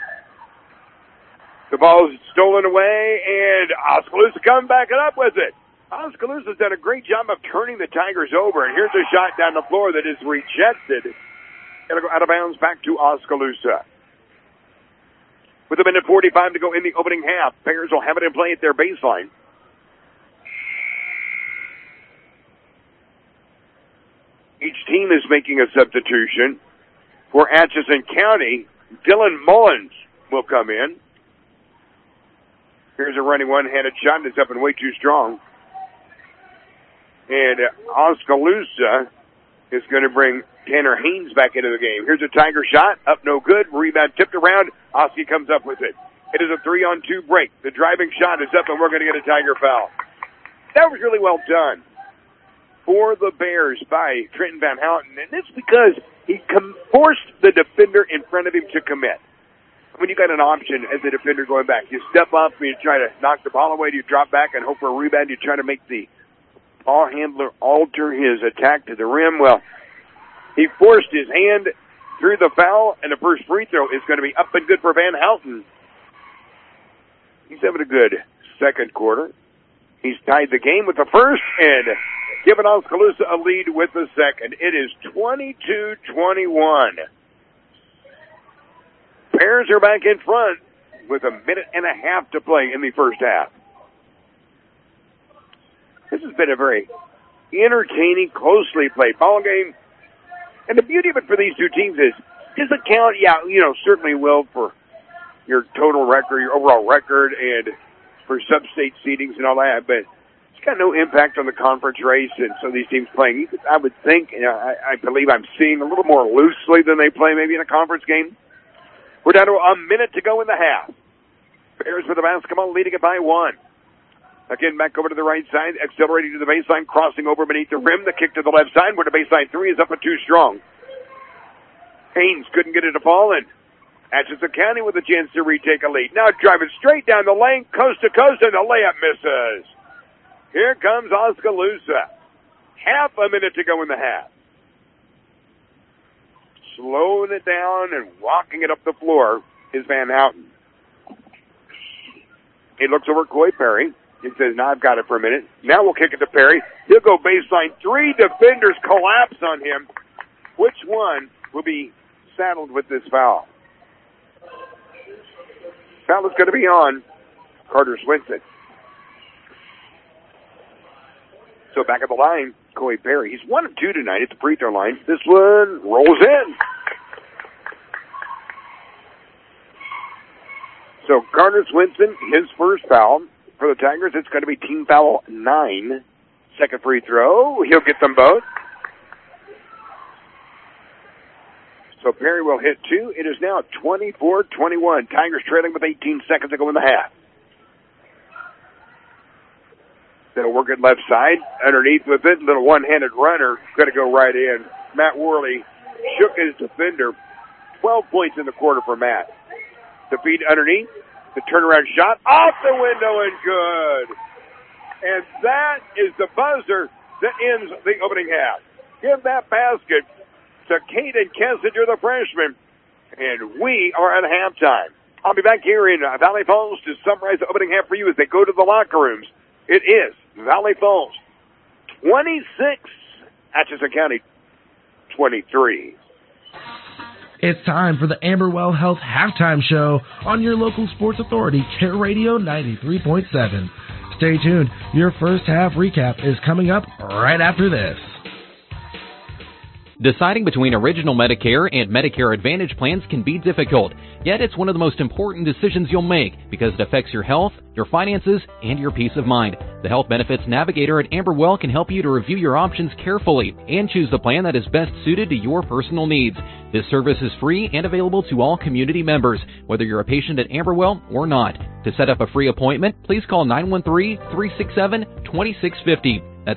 Speaker 3: The ball's stolen away, and Oskaloosa coming back up with it. Oskaloosa's done a great job of turning the Tigers over, and here's a shot down the floor that is rejected. It'll go out of bounds back to Oskaloosa. With a minute 45 to go in the opening half, Bears will have it in play at their baseline. Each team is making a substitution. For Atchison County, Dylan Mullins will come in. Here's a running one-handed shot that's up and way too strong. And Oskaloosa is going to bring Tanner Haynes back into the game. Here's a Tiger shot, up no good. Rebound tipped around. Oski comes up with it. It is a 3-on-2 break. The driving shot is up, and we're going to get a Tiger foul. That was really well done for the Bears by Trenton Van Houten, and it's because he forced the defender in front of him to commit. When you got an option as a defender going back, you step up and you try to knock the ball away, you drop back and hope for a rebound, you try to make the ball handler alter his attack to the rim. Well, he forced his hand through the foul, and the first free throw is going to be up and good for Van Houten. He's having a good second quarter. He's tied the game with the first and given Oskaloosa a lead with the second. It is 22-21. Bears are back in front with a minute and a half to play in the first half. This has been a very entertaining, closely played ball game. And the beauty of it for these two teams is, does it count? Yeah, certainly will for your total record, your overall record, and for sub-state seedings and all that, but it's got no impact on the conference race, and so these teams playing, I would think, I believe I'm seeing a little more loosely than they play maybe in a conference game. We're down to a minute to go in the half. Bears with the basketball, leading it by 1. Again, back over to the right side, accelerating to the baseline, crossing over beneath the rim. The kick to the left side, where the baseline 3 is up and too strong. Haynes couldn't get it to fall in. Atchison County with a chance to retake a lead. Now driving straight down the lane, coast to coast, and the layup misses. Here comes Oskaloosa. Half a minute to go in the half. Slowing it down and walking it up the floor is Van Houten. He looks over at Coy Perry. He says, "Now I've got it for a minute." Now we'll kick it to Perry. He'll go baseline 3. Defenders collapse on him. Which one will be saddled with this foul? Foul is going to be on Carter Swinson. So back at the line, Coy Perry. He's 1 of 2 tonight at the free throw line. This one rolls in. So Carter Swinson, his first foul. For the Tigers, it's going to be team foul 9. Second free throw. He'll get them both. So Perry will hit 2. It is now 24-21. Tigers trailing with 18 seconds to go in the half. They'll work it left side. Underneath with it. Little one-handed runner. Going to go right in. Matt Worley shook his defender. 12 points in the quarter for Matt. The feed underneath. The turnaround shot off the window and good. And that is the buzzer that ends the opening half. Give that basket to Caden Kessinger, the freshman. And we are at halftime. I'll be back here in Valley Falls to summarize the opening half for you as they go to the locker rooms. It is Valley Falls 26, Atchison County 23.
Speaker 8: It's time for the Amberwell Health Halftime Show on your local sports authority, Care Radio 93.7. Stay tuned. Your first half recap is coming up right after this.
Speaker 1: Deciding between Original Medicare and Medicare Advantage plans can be difficult, yet it's one of the most important decisions you'll make because it affects your health, your finances, and your peace of mind. The Health Benefits Navigator at Amberwell can help you to review your options carefully and choose the plan that is best suited to your personal needs. This service is free and available to all community members, whether you're a patient at Amberwell or not. To set up a free appointment, please call 913-367-2650. That's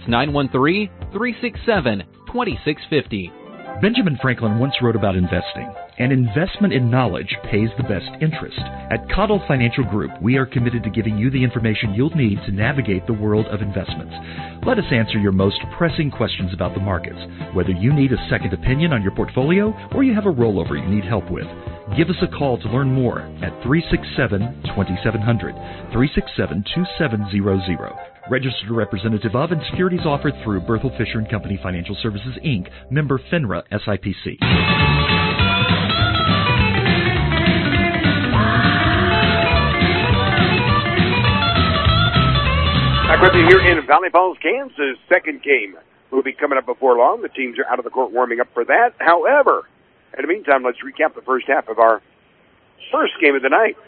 Speaker 1: 913-367-2650.
Speaker 9: Benjamin Franklin once wrote about investing. An investment in knowledge pays the best interest. At Cottle Financial Group, we are committed to giving you the information you'll need to navigate the world of investments. Let us answer your most pressing questions about the markets, whether you need a second opinion on your portfolio or you have a rollover you need help with. Give us a call to learn more at 367-2700, 367-2700. Registered representative of and securities offered through Berthel Fisher & Company Financial Services, Inc., member FINRA SIPC.
Speaker 3: Back with you here in Valley Falls, Kansas. Second game will be coming up before long. The teams are out of the court warming up for that. However, in the meantime, let's recap the first half of our first game of the night.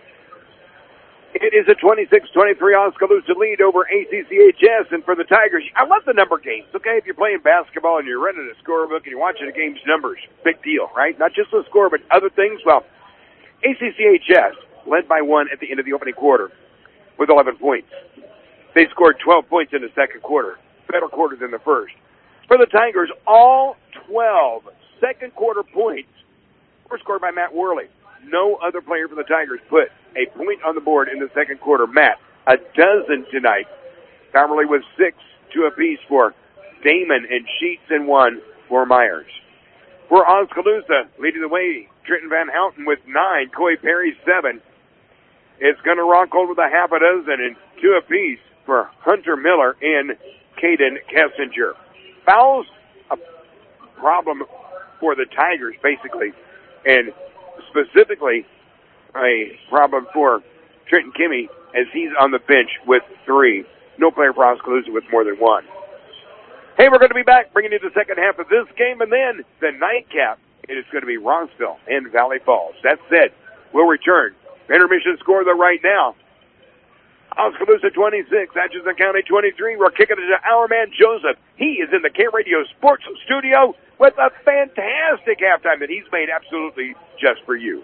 Speaker 3: It is a 26-23 Oskaloosa lead over ACCHS, and for the Tigers, I love the number games, okay? If you're playing basketball and you're running a scorebook and you're watching the game's numbers, big deal, right? Not just the score, but other things. Well, ACCHS led by 1 at the end of the opening quarter with 11 points. They scored 12 points in the second quarter, better quarter than the first. For the Tigers, all 12 second quarter points were scored by Matt Worley. No other player for the Tigers put a point on the board in the second quarter. Matt, a dozen tonight. Powerley with 6, 2 apiece for Damon, and Sheets and 1 for Myers. For Oskaloosa, leading the way, Trenton Van Houten with 9, Coy Perry 7. It's Gunnar Rockhold with a half a dozen and 2 apiece for Hunter Miller and Caden Kessinger. Fouls, a problem for the Tigers, basically, and specifically a problem for Trenton Kimmy as he's on the bench with 3. No player for Oskaloosa with more than 1. Hey, we're going to be back bringing you the second half of this game, and then the nightcap. It is going to be Rossville and Valley Falls. That said, we'll return. Intermission score, though, right now. Oskaloosa 26, Atchison County 23. We're kicking it to our man Joseph. He is in the K-Radio Sports Studio with a fantastic halftime that he's made absolutely just for you.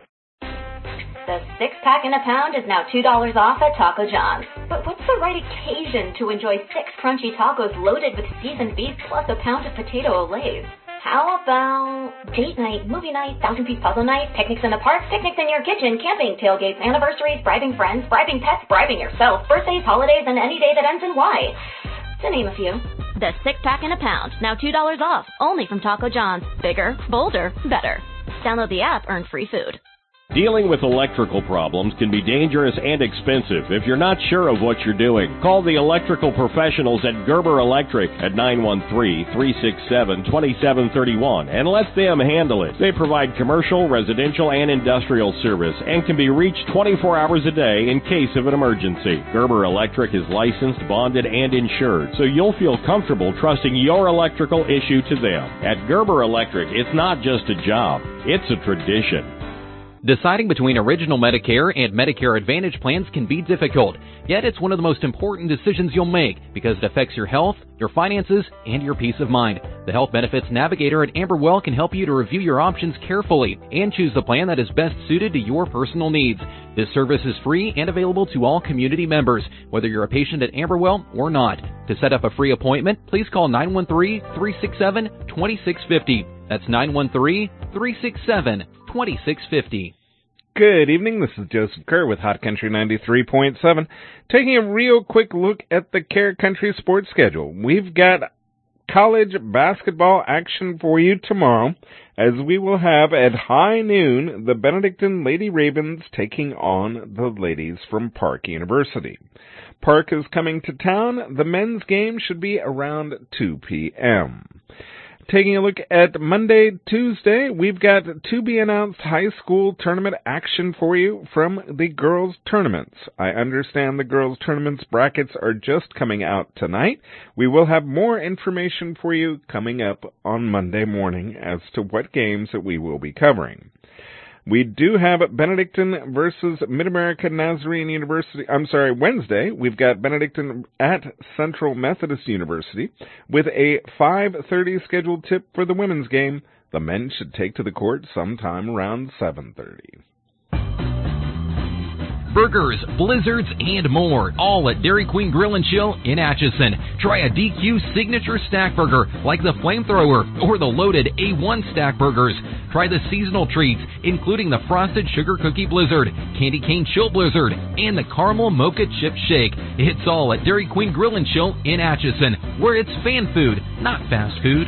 Speaker 10: The 6-pack in a pound is now $2 off at Taco John's. But what's the right occasion to enjoy 6 crunchy tacos loaded with seasoned beef plus a pound of potato olays? How about date night, movie night, 1,000-piece puzzle night, picnics in the park, picnics in your kitchen, camping, tailgates, anniversaries, bribing friends, bribing pets, bribing yourself, birthdays, holidays, and any day that ends in Y, to name a few. The 6-pack in a pound, now $2 off, only from Taco John's. Bigger, bolder, better. Download the app, earn free food.
Speaker 11: Dealing with electrical problems can be dangerous and expensive if you're not sure of what you're doing. Call the electrical professionals at Gerber Electric at 913-367-2731 and let them handle it. They provide commercial, residential, and industrial service and can be reached 24 hours a day in case of an emergency. Gerber Electric is licensed, bonded, and insured, so you'll feel comfortable trusting your electrical issue to them. At Gerber Electric, it's not just a job, it's a tradition.
Speaker 1: Deciding between Original Medicare and Medicare Advantage plans can be difficult, yet it's one of the most important decisions you'll make because it affects your health, your finances, and your peace of mind. The Health Benefits Navigator at Amberwell can help you to review your options carefully and choose the plan that is best suited to your personal needs. This service is free and available to all community members, whether you're a patient at Amberwell or not. To set up a free appointment, please call 913-367-2650. That's 913-367-2650.
Speaker 2: Good evening, this is Joseph Kerr with Hot Country 93.7, taking a real quick look at the Care Country sports schedule. We've got college basketball action for you tomorrow, as we will have at high noon the Benedictine Lady Ravens taking on the ladies from Park University. Park is coming to town. The men's game should be around 2 p.m.
Speaker 12: Taking a look at Monday, Tuesday, we've got to-be-announced high school tournament action for you from the girls' tournaments. I understand the girls' tournaments brackets are just coming out tonight. We will have more information for you coming up on Monday morning as to what games that we will be covering. We do have Benedictine versus Mid-America Nazarene University. Wednesday, we've got Benedictine at Central Methodist University with a 5:30 scheduled tip for the women's game. The men should take to the court sometime around 7:30.
Speaker 1: Burgers, blizzards, and more, all at Dairy Queen Grill and Chill in Atchison. Try a DQ signature stack burger like the Flamethrower or the loaded A1 stack burgers. Try the seasonal treats, including the Frosted Sugar Cookie Blizzard, Candy Cane Chill Blizzard, and the Caramel Mocha Chip Shake. It's all at Dairy Queen Grill and Chill in Atchison, where it's fan food, not fast food.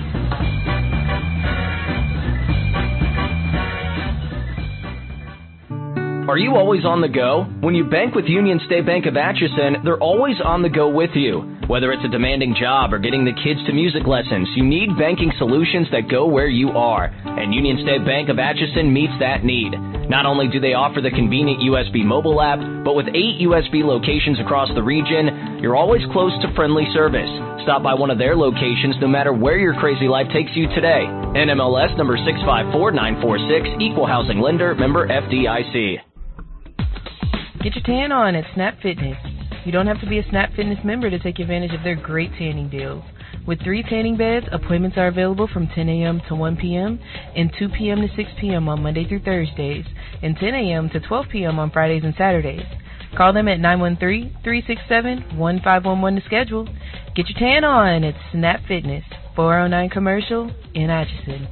Speaker 4: Are you always on the go? When you bank with Union State Bank of Atchison, they're always on the go with you. Whether it's a demanding job or getting the kids to music lessons, you need banking solutions that go where you are. And Union State Bank of Atchison meets that need. Not only do they offer the convenient USB mobile app, but with 8 USB locations across the region, you're always close to friendly service. Stop by one of their locations no matter where your crazy life takes you today. NMLS number 654946, Equal Housing Lender, member FDIC.
Speaker 6: Get your tan on at Snap Fitness. You don't have to be a Snap Fitness member to take advantage of their great tanning deals. With 3 tanning beds, appointments are available from 10 a.m. to 1 p.m. and 2 p.m. to 6 p.m. on Monday through Thursdays, and 10 a.m. to 12 p.m. on Fridays and Saturdays. Call them at 913-367-1511 to schedule. Get your tan on at Snap Fitness, 409 Commercial in Atchison.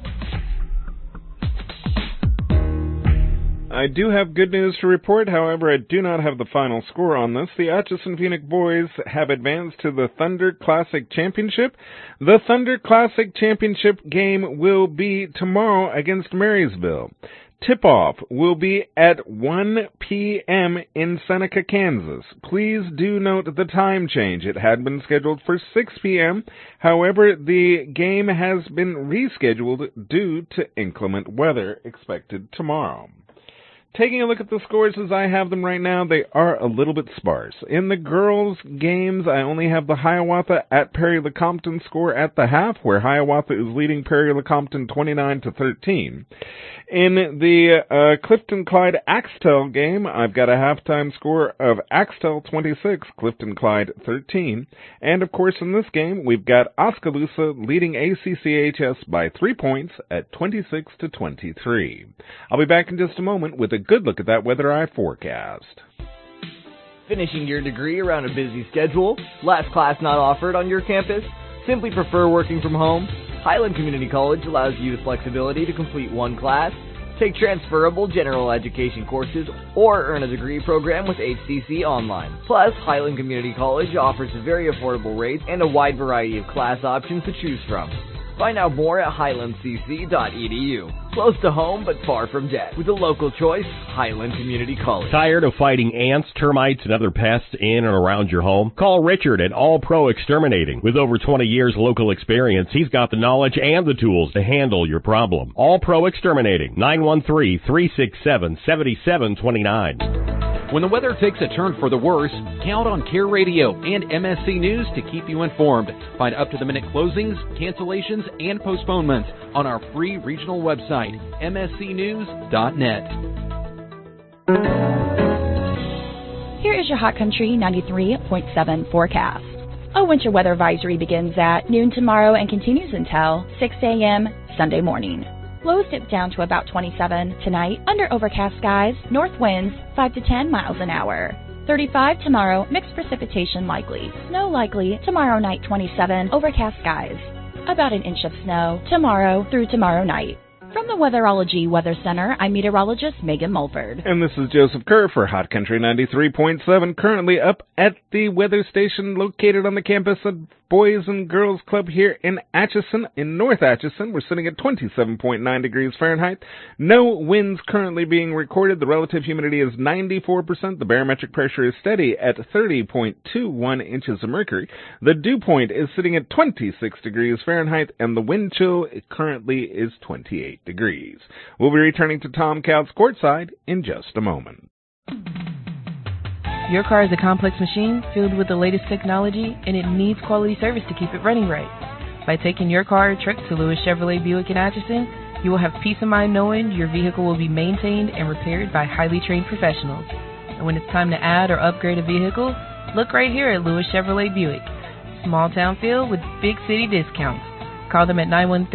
Speaker 12: I do have good news to report, however, I do not have the final score on this. The Atchison Phoenix boys have advanced to the Thunder Classic Championship. The Thunder Classic Championship game will be tomorrow against Marysville. Tip-off will be at 1 p.m. in Seneca, Kansas. Please do note the time change. It had been scheduled for 6 p.m. However, the game has been rescheduled due to inclement weather expected tomorrow. Taking a look at the scores as I have them right now, they are a little bit sparse. In the girls' games, I only have the Hiawatha at Perry-Lecompton score at the half, where Hiawatha is leading Perry-Lecompton 29-13. In the Clifton-Clyde Axtell game, I've got a halftime score of Axtell 26, Clifton-Clyde 13. And, of course, in this game, we've got Oskaloosa leading ACCHS by 3 points at 26-23. I'll be back in just a moment with a good look at that weather eye forecast.
Speaker 13: Finishing your degree around a busy schedule? Last class not offered on your campus? Simply prefer working from home? Highland Community College allows you the flexibility to complete one class, take transferable general education courses, or earn a degree program with HCC Online. Plus, Highland Community College offers very affordable rates and a wide variety of class options to choose from. Find out more at highlandcc.edu. Close to home, but far from debt. With a local choice, Highland Community College.
Speaker 11: Tired of fighting ants, termites, and other pests in and around your home? Call Richard at All Pro Exterminating. With over 20 years local experience, he's got the knowledge and the tools to handle your problem. All Pro Exterminating, 913-367-7729.
Speaker 1: When the weather takes a turn for the worse, count on Care Radio and MSC News to keep you informed. Find up-to-the-minute closings, cancellations, and postponements on our free regional website, mscnews.net.
Speaker 14: Here is your Hot Country 93.7 forecast. A winter weather advisory begins at noon tomorrow and continues until 6 a.m. Sunday morning. Lows dip down to about 27 tonight under overcast skies, north winds 5 to 10 miles an hour. 35 tomorrow, mixed precipitation likely. Snow likely tomorrow night 27, overcast skies. About an inch of snow tomorrow through tomorrow night. From the Weatherology Weather Center, I'm meteorologist Megan Mulford.
Speaker 12: And this is Joseph Kerr for Hot Country 93.7, currently up at the weather station located on the campus of Boys and Girls Club here in Atchison, in North Atchison. We're sitting at 27.9 degrees Fahrenheit. No winds currently being recorded. The relative humidity is 94%. The barometric pressure is steady at 30.21 inches of mercury. The dew point is sitting at 26 degrees Fahrenheit, and the wind chill currently is 28 degrees. We'll be returning to Tom Couts courtside in just a moment.
Speaker 6: Your car is a complex machine filled with the latest technology, and it needs quality service to keep it running right. By taking your car or truck to Lewis Chevrolet Buick in Atchison, you will have peace of mind knowing your vehicle will be maintained and repaired by highly trained professionals. And when it's time to add or upgrade a vehicle, look right here at Lewis Chevrolet Buick. Small town feel with big city discounts. Call them at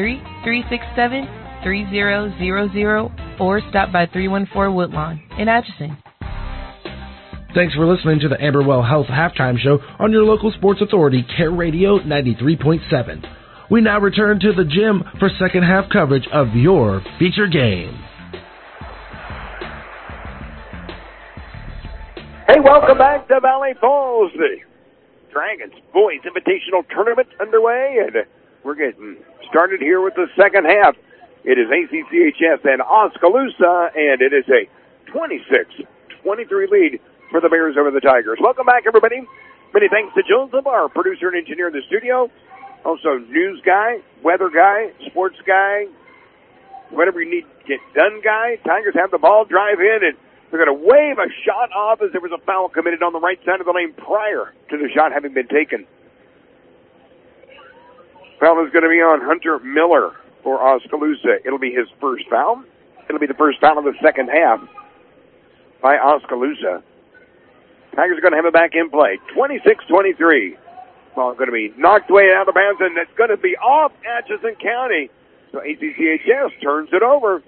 Speaker 6: 913-367-3000 or stop by 314 Woodlawn in Atchison.
Speaker 8: Thanks for listening to the Amberwell Health Halftime Show on your local sports authority, Care Radio 93.7. We now return to the gym for second half coverage of your feature game.
Speaker 3: Hey, welcome back to Valley Falls. The Dragons Boys Invitational Tournament underway, and we're getting started here with the second half. It is ACCHS and Oskaloosa, and it is a 26-23 lead for the Bears over the Tigers. Welcome back, everybody. Many thanks to Joseph, our producer and engineer in the studio. Also, news guy, weather guy, sports guy, whatever you need to get done guy. Tigers have the ball, drive in, and they're going to wave a shot off as there was a foul committed on the right side of the lane prior to the shot having been taken. Foul is going to be on Hunter Miller for Oskaloosa. It'll be his first foul. It'll be the first foul of the second half by Oskaloosa. Tigers are going to have it back in play. 26-23. Ball going to be knocked way out of bounds, and it's going to be off Atchison County. So ACCHS turns it over.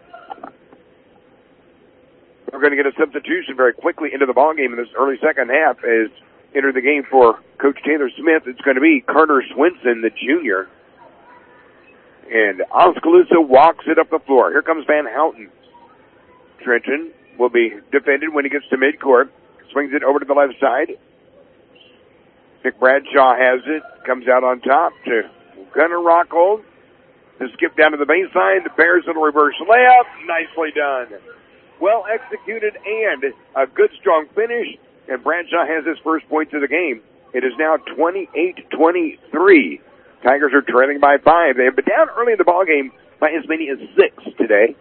Speaker 3: We're going to get a substitution very quickly into the ballgame in this early second half as enter the game for Coach Taylor Smith. It's going to be Carter Swinson, the junior. And Oskaloosa walks it up the floor. Here comes Van Houten. Trenton will be defended when he gets to midcourt. Swings it over to the left side. Nick Bradshaw has it. Comes out on top to Gunnar Rockhold. To skip down to the baseline. The Bears in a reverse layup. Nicely done. Well executed and a good strong finish. And Bradshaw has his first points of the game. It is now 28-23. Tigers are trailing by 5. They have been down early in the ballgame by as many as 6 today.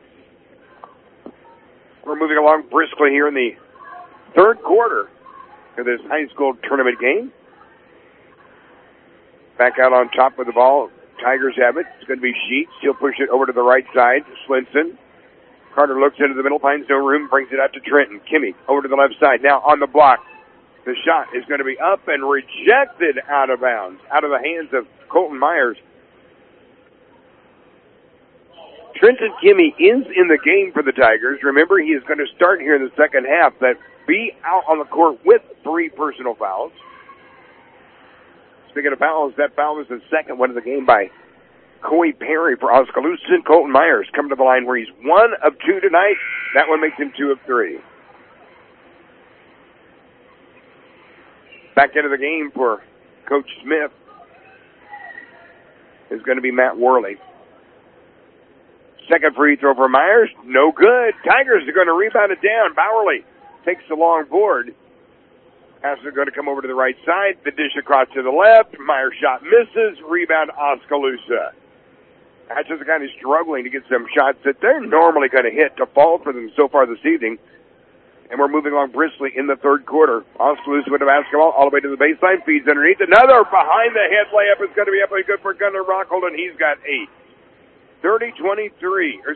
Speaker 3: We're moving along briskly here in the third quarter of this high school tournament game. Back out on top of the ball. Tigers have it. It's going to be Sheets. He'll push it over to the right side. Swinson. Carter looks into the middle, finds no room, brings it out to Trenton. Kimmy over to the left side. Now on the block. The shot is going to be up and rejected out of bounds, out of the hands of Colton Myers. Trenton Kimmy is in the game for the Tigers. Remember, he is going to start here in the second half. That be out on the court with 3 personal fouls. Speaking of fouls, that foul was the second one of the game by Coy Perry for Oskaloosa. And Colton Myers coming to the line where he's 1 of 2 tonight. That one makes him 2 of 3. Back into the game for Coach Smith is going to be Matt Worley. Second free throw for Myers. No good. Tigers are going to rebound it down. Bowerly takes the long board. Passes are going to come over to the right side. The dish across to the left. Myers' shot misses. Rebound Oskaloosa. Atchison kind of struggling to get some shots that they're normally going to hit to fall for them so far this evening. And we're moving along briskly in the third quarter. Oskaloosa with the basketball all the way to the baseline. Feeds underneath. Another behind-the-head layup is going to be up and good for Gunnar Rockhold, and he's got 8. 30-24.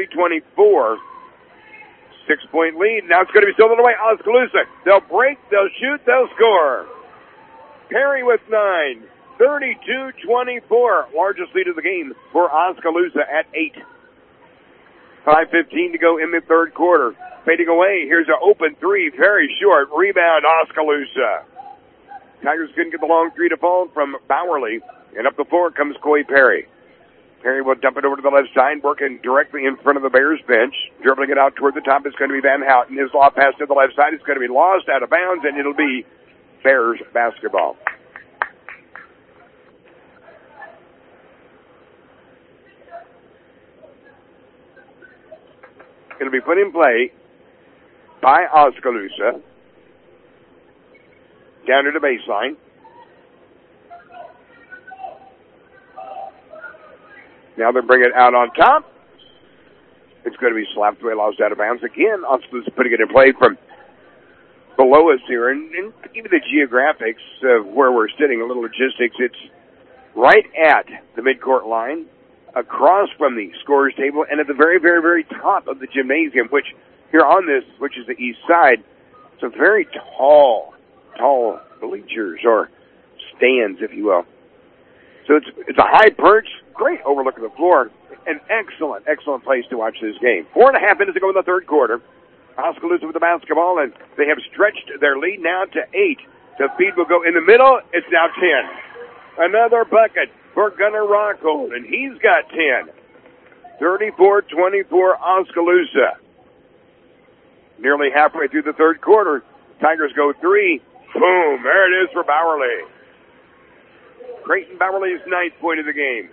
Speaker 3: 6-point lead. Now it's going to be stolen away. Oskaloosa. They'll break, they'll shoot, they'll score. Perry with 9. 32-24. Largest lead of the game for Oskaloosa at 8. 5:15 to go in the third quarter. Fading away. Here's an open 3. Very short. Rebound Oskaloosa. Tigers couldn't get the long 3 to fall from Bowerly. And up the floor comes Coy Perry. Perry will dump it over to the left side, working directly in front of the Bears bench. Dribbling it out toward the top is going to be Van Houten. His lob pass to the left side is going to be lost out of bounds, and it'll be Bears basketball. Going to be put in play by Oskaloosa. Down to the baseline. Now they bring it out on top. It's going to be slapped away, lost out of bounds again. Oskaloosa putting it in play from below us here. And even the geographics of where we're sitting, a little logistics, it's right at the midcourt line, across from the scorer's table, and at the very, very, very top of the gymnasium, which here on this, which is the east side, it's a very tall bleachers or stands, if you will. So it's a high perch, great overlook of the floor, an excellent place to watch this game. 4.5 minutes to go in the third quarter. Oskaloosa with the basketball, and they have stretched their lead now to 8. The feed will go in the middle. It's now 10. Another bucket for Gunnar Rockhold, and he's got 10. 34-24 Oskaloosa. Nearly halfway through the third quarter. Tigers go 3. Boom, there it is for Bowerly. Creighton Bowerly's 9th point of the game.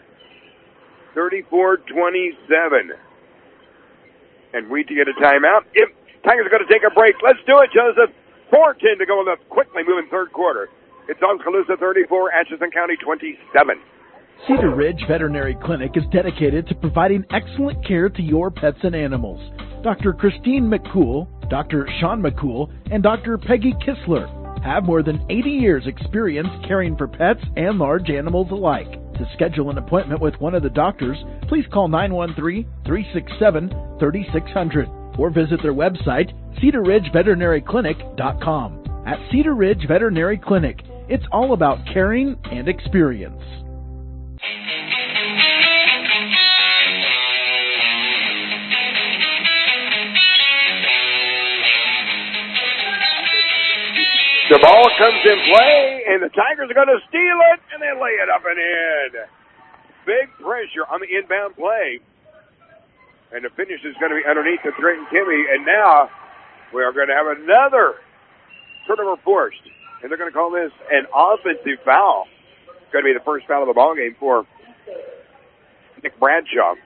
Speaker 3: 34-27. And we to get a timeout. Yep, Tigers are going to take a break. Let's do it, Joseph. 4:10 to go in the quickly moving third quarter. It's Oskaloosa 34, Atchison County 27.
Speaker 15: Cedar Ridge Veterinary Clinic is dedicated to providing excellent care to your pets and animals. Dr. Christine McCool, Dr. Sean McCool, and Dr. Peggy Kistler have more than 80 years experience caring for pets and large animals alike. To schedule an appointment with one of the doctors, please call 913-367-3600 or visit their website, cedarridgeveterinaryclinic.com. At Cedar Ridge Veterinary Clinic, it's all about caring and experience.
Speaker 3: The ball comes in play, and the Tigers are going to steal it, and they lay it up and in. Big pressure on the inbound play. And the finish is going to be underneath the Trenton Kimmy, and now we are going to have another turnover forced. And they're going to call this an offensive foul. It's going to be the first foul of the ball game for Nick Bradshaw.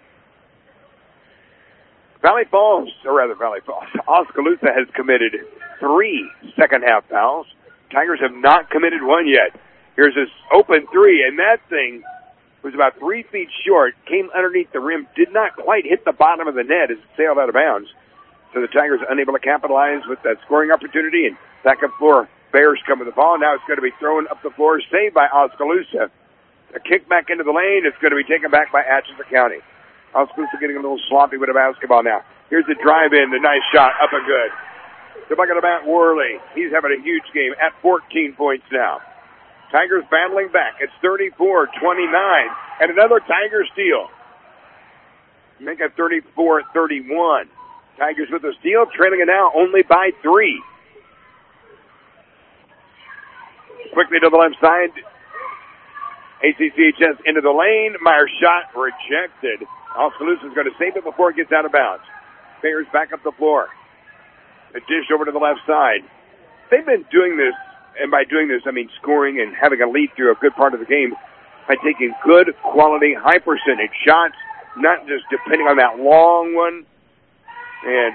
Speaker 3: Oskaloosa has committed 3 second-half fouls. Tigers have not committed one yet. Here's this open 3, and that thing was about 3 feet short, came underneath the rim, did not quite hit the bottom of the net as it sailed out of bounds. So the Tigers unable to capitalize with that scoring opportunity, and back up floor, Bears come with the ball. Now it's going to be thrown up the floor, saved by Oskaloosa. A kick back into the lane, it's going to be taken back by Atchison County. Oskaloosa getting a little sloppy with the basketball now. Here's the drive in, the nice shot, up and good. The bucket of Matt Worley. He's having a huge game at 14 points now. Tigers battling back. It's 34-29. And another Tiger steal. Make it 34-31. Tigers with the steal, trailing it now only by 3. Quickly to the left side. ACCHS into the lane. Meyer shot rejected. Oskaloosa is going to save it before it gets out of bounds. Bears back up the floor. A dish over to the left side. They've been doing this, and by doing this, I mean scoring and having a lead through a good part of the game by taking good quality, high percentage shots, not just depending on that long one. And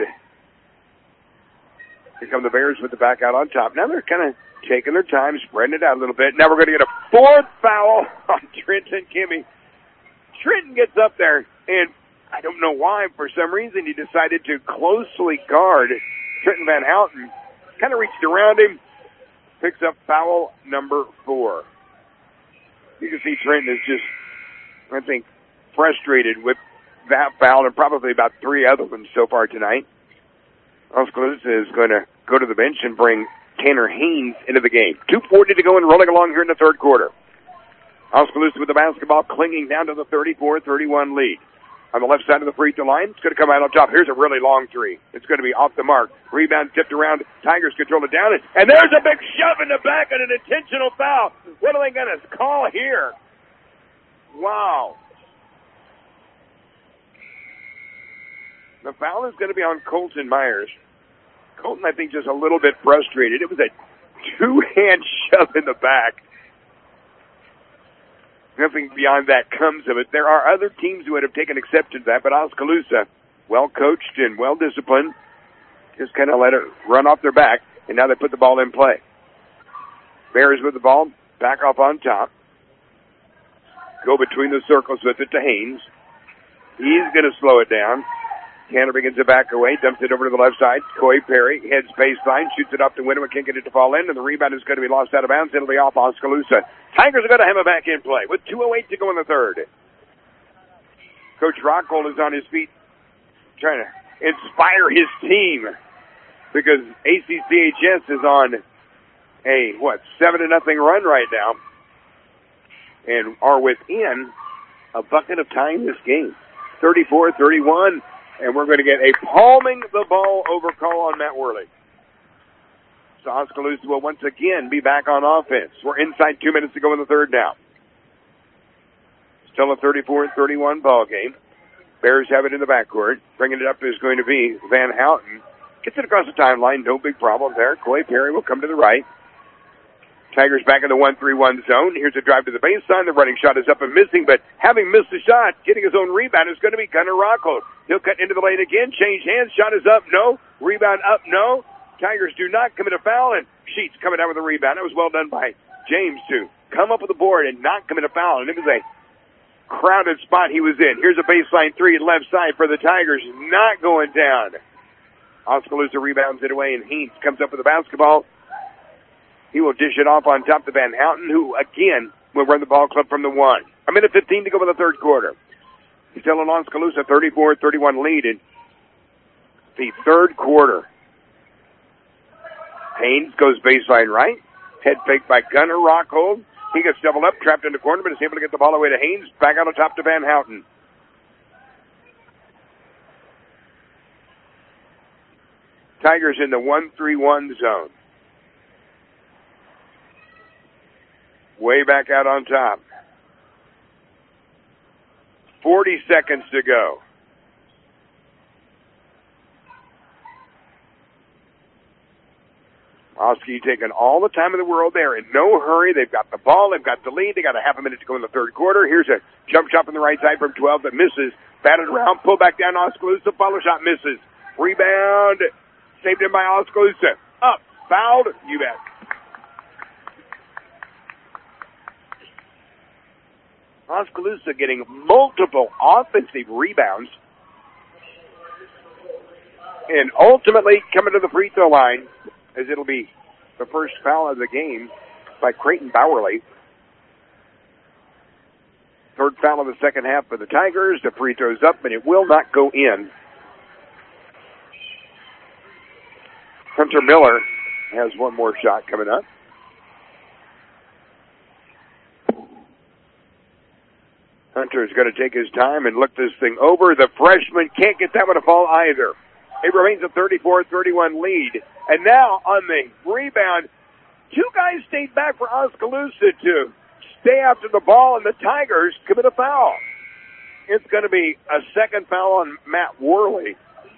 Speaker 3: here come the Bears with the back out on top. Now they're kind of taking their time, spreading it out a little bit. Now we're going to get a 4th foul on Trenton Kimmy. Trenton gets up there, and I don't know why, for some reason, he decided to closely guard Trenton Van Houten. Kind of reached around him, picks up foul number 4. You can see Trenton is just, I think, frustrated with that foul and probably about 3 other ones so far tonight. Oskaloosa is going to go to the bench and bring Tanner Haynes into the game. 2:40 to go and rolling along here in the third quarter. Oskaloosa with the basketball clinging down to the 34-31 lead. On the left side of the free throw line, it's going to come out on top. Here's a really long 3. It's going to be off the mark. Rebound tipped around. Tigers control it down. And there's a big shove in the back and an intentional foul. What are they going to call here? Wow. The foul is going to be on Colton Myers. Colton, I think, just a little bit frustrated. It was a two-hand shove in the back. Nothing beyond that comes of it. There are other teams who would have taken exception to that, but Oskaloosa, well coached and well disciplined, just kind of let it run off their back, and now they put the ball in play. Bears with the ball, back off on top. Go between the circles with it to Haynes. He's going to slow it down. Tanner begins to back away, dumps it over to the left side. Coy Perry heads baseline, shoots it off the window, and can't get it to fall in, and the rebound is going to be lost out of bounds. It'll be off Oskaloosa. Tigers are going to have it back in play with 2:08 to go in the third. Coach Rockhold is on his feet trying to inspire his team because ACCHS is on a, 7-0 run right now and are within a bucket of tying this game. 34-31. And we're going to get a palming the ball over call on Matt Worley. So Oskaloosa will once again be back on offense. We're inside 2 minutes to go in the third now. Still a 34-31 ball game. Bears have it in the backcourt. Bringing it up is going to be Van Houten. Gets it across the timeline. No big problem there. Coy Perry will come to the right. Tigers back in the 1-3-1 zone. Here's a drive to the baseline. The running shot is up and missing, but having missed the shot, getting his own rebound is going to be Gunnar Rockhold. He'll cut into the lane again, change hands, shot is up, no. Rebound up, no. Tigers do not commit a foul, and Sheets coming down with a rebound. It was well done by James to come up with the board and not commit a foul, and it was a crowded spot he was in. Here's a baseline three left side for the Tigers, not going down. Oskaloosa rebounds it away, and Haynes comes up with the basketball. He will dish it off on top to Van Houten, who, again, will run the ball club from the 1. A minute 15 to go in the third quarter. Still an Oskaloosa 34-31 lead in the third quarter. Haynes goes baseline right. Head fake by Gunnar Rockhold. He gets doubled up, trapped in the corner, but is able to get the ball away to Haynes. Back out on top to Van Houten. Tigers in the 1-3-1 zone. Way back out on top. 40 seconds to go. Oski taking all the time in the world there. In no hurry. They've got the ball. They've got the lead. They got a half a minute to go in the third quarter. Here's a jump shot from the right side from 12 that misses. Batted around. Pull back down Oskaloosa. Follow shot misses. Rebound. Saved in by Oskaloosa. Up. Fouled. You bet. Oskaloosa getting multiple offensive rebounds and ultimately coming to the free throw line as it'll be the first foul of the game by Creighton Bowerly. Third foul of the second half for the Tigers. The free throw's up, and it will not go in. Hunter Miller has one more shot coming up. Hunter's going to take his time and look this thing over. The freshman can't get that one to fall either. It remains a 34-31 lead. And now on the rebound, two guys stayed back for Oskaloosa to stay after the ball, and the Tigers commit a foul. It's going to be a second foul on Matt Worley.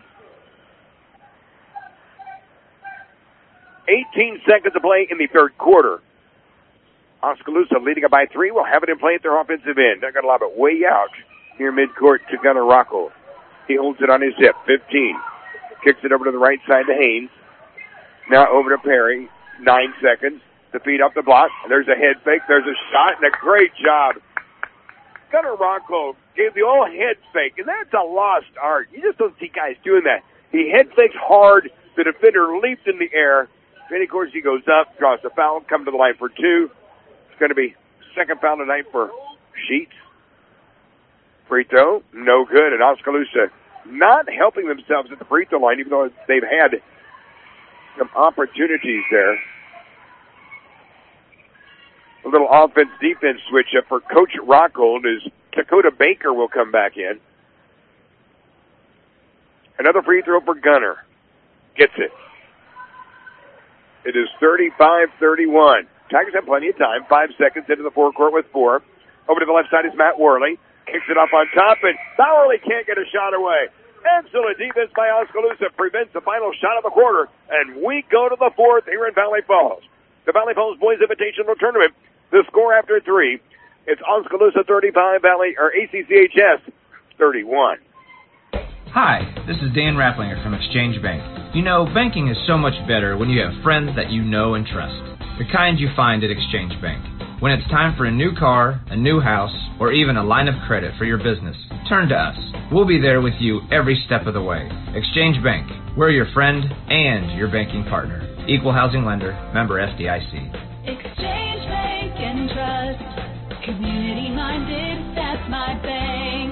Speaker 3: 18 seconds to play in the third quarter. Oskaloosa leading it by 3. Will have it in play at their offensive end. They're going to lob it way out here midcourt to Gunnar Rockhold. He holds it on his hip. 15. Kicks it over to the right side to Haynes. Now over to Perry. 9 seconds. The feed up the block. There's a head fake. There's a shot, and a great job. Gunnar Rockhold gave the old head fake, and that's a lost art. You just don't see guys doing that. He head fakes hard. The defender leaps in the air. Then, of course, he goes up, draws the foul, come to the line for 2. Going to be second foul tonight for Sheets. Free throw, no good. And Oskaloosa not helping themselves at the free throw line, even though they've had some opportunities there. A little offense-defense switch up for Coach Rockhold as Dakota Baker will come back in. Another free throw for Gunnar. Gets it. It is 35-31. Tigers have plenty of time. 5 seconds into the forecourt with 4. Over to the left side is Matt Worley. Kicks it up on top, and Bowerly can't get a shot away. Excellent defense by Oskaloosa prevents the final shot of the quarter, and we go to the fourth here in Valley Falls. The Valley Falls Boys Invitational Tournament. The score after 3, it's Oskaloosa 35, ACCHS 31.
Speaker 16: Hi, this is Dan Rapplinger from Exchange Bank. You know, banking is so much better when you have friends that you know and trust. The kind you find at Exchange Bank. When it's time for a new car, a new house, or even a line of credit for your business, turn to us. We'll be there with you every step of the way. Exchange Bank. We're your friend and your banking partner. Equal housing lender. Member FDIC.
Speaker 17: Exchange Bank and Trust. Community minded, that's my bank.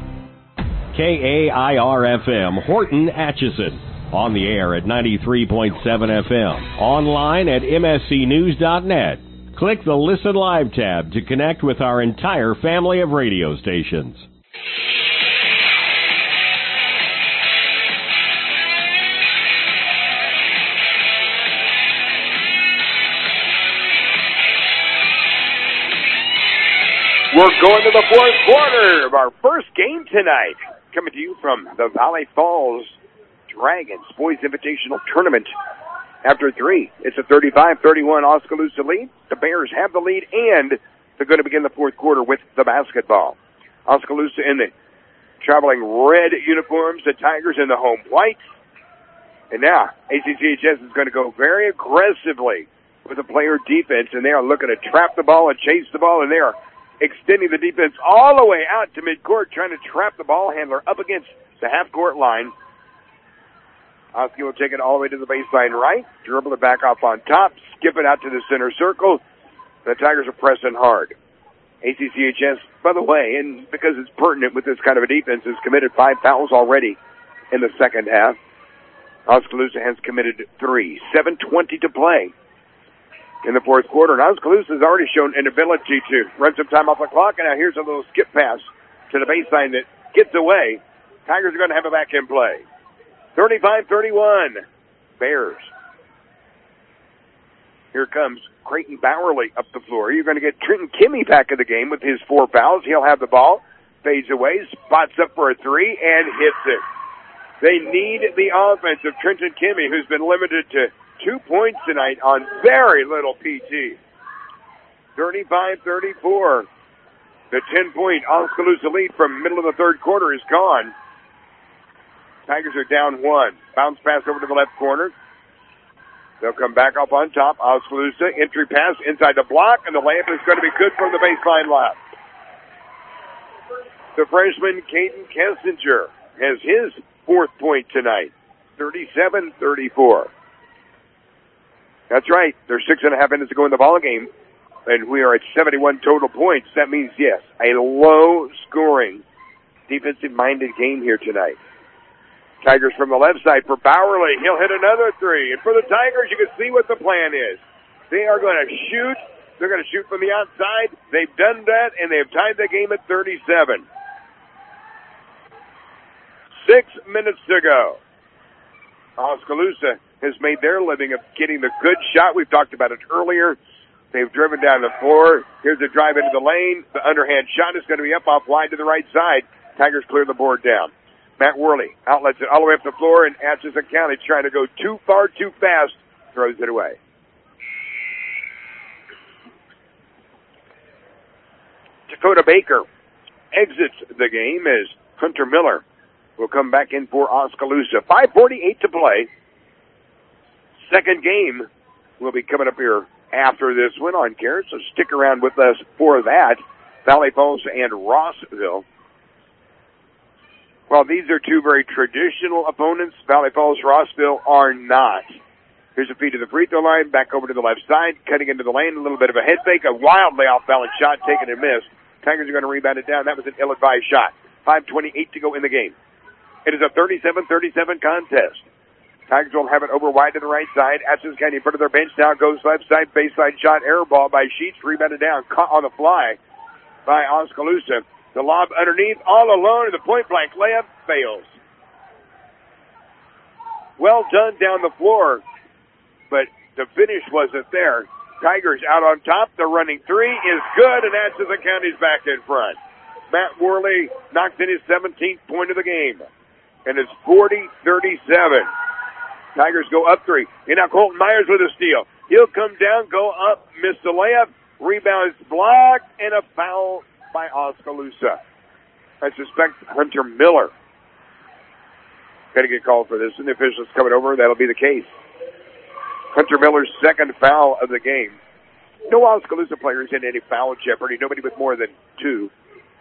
Speaker 11: KAIR-FM, Horton, Atchison. On the air at 93.7 FM. Online at mscnews.net. Click the Listen Live tab to connect with our entire family of radio stations.
Speaker 3: We're going to the fourth quarter of our first game tonight. Coming to you from the Valley Falls Dragons Boys Invitational Tournament. After 3, it's a 35-31 Oskaloosa lead. The Bears have the lead, and they're going to begin the fourth quarter with the basketball. Oskaloosa in the traveling red uniforms, the Tigers in the home white. And now, ACCHS is going to go very aggressively with a player defense, and they are looking to trap the ball and chase the ball, and they are extending the defense all the way out to midcourt, trying to trap the ball handler up against the half-court line. Oski will take it all the way to the baseline right, dribble it back off on top, skip it out to the center circle. The Tigers are pressing hard. ACCHS, by the way, and because it's pertinent with this kind of a defense, has committed 5 fouls already in the second half. Oskaloosa has committed 3. 7:20 to play in the fourth quarter. And Oskaloosa has already shown an ability to run some time off the clock. And now here's a little skip pass to the baseline that gets away. Tigers are going to have it back in play. 35-31, Bears. Here comes Creighton Bowerly up the floor. You're going to get Trenton Kimmy back in the game with his 4 fouls. He'll have the ball, fades away, spots up for a 3, and hits it. They need the offense of Trenton Kimmy, who's been limited to 2 points tonight on very little PT. 35-34. The 10-point Oskaloosa lead from middle of the third quarter is gone. Tigers are down 1. Bounce pass over to the left corner. They'll come back up on top. Oskaloosa, entry pass inside the block, and the layup is going to be good from the baseline left. The freshman, Caden Kessinger, has his 4th point tonight. 37-34. That's right. There's 6.5 minutes to go in the ball game, and we are at 71 total points. That means, yes, a low-scoring, defensive-minded game here tonight. Tigers from the left side for Bowerly. He'll hit another 3. And for the Tigers, you can see what the plan is. They are going to shoot. They're going to shoot from the outside. They've done that, and they've tied the game at 37. 6 minutes to go. Oskaloosa has made their living of getting the good shot. We've talked about it earlier. They've driven down the floor. Here's a drive into the lane. The underhand shot is going to be up off wide to the right side. Tigers clear the board down. Matt Worley outlets it all the way up the floor, and Atchison County trying to go too far, too fast, throws it away. Dakota Baker exits the game as Hunter Miller will come back in for Oskaloosa. 5:48 to play. Second game will be coming up here after this one on Care, so stick around with us for that. Valley Falls and Rossville. Well, these are two very traditional opponents. Valley Falls, Rossville are not. Here's a feed to the free throw line, back over to the left side, cutting into the lane, a little bit of a head fake, a wildly off-balance shot, taken and missed. Tigers are going to rebound it down. That was an ill-advised shot. 5:28 to go in the game. It is a 37-37 contest. Tigers will have it over wide to the right side. Atchison County in front of their bench now, goes left side, baseline shot, air ball by Sheets, rebounded down, caught on the fly by Oskaloosa. The lob underneath, all alone, and the point-blank layup fails. Well done down the floor, but the finish wasn't there. Tigers out on top. The running 3 is good, and Atchison County's back in front. Matt Worley knocked in his 17th point of the game. And it's 40-37. Tigers go up 3. And now Colton Myers with a steal. He'll come down, go up, miss the layup. Rebound is blocked, and a foul by Oskaloosa. I suspect Hunter Miller got to get called for this, and the officials coming over. That'll be the case. Hunter Miller's second foul of the game. No Oskaloosa players in any foul jeopardy. Nobody with more than 2.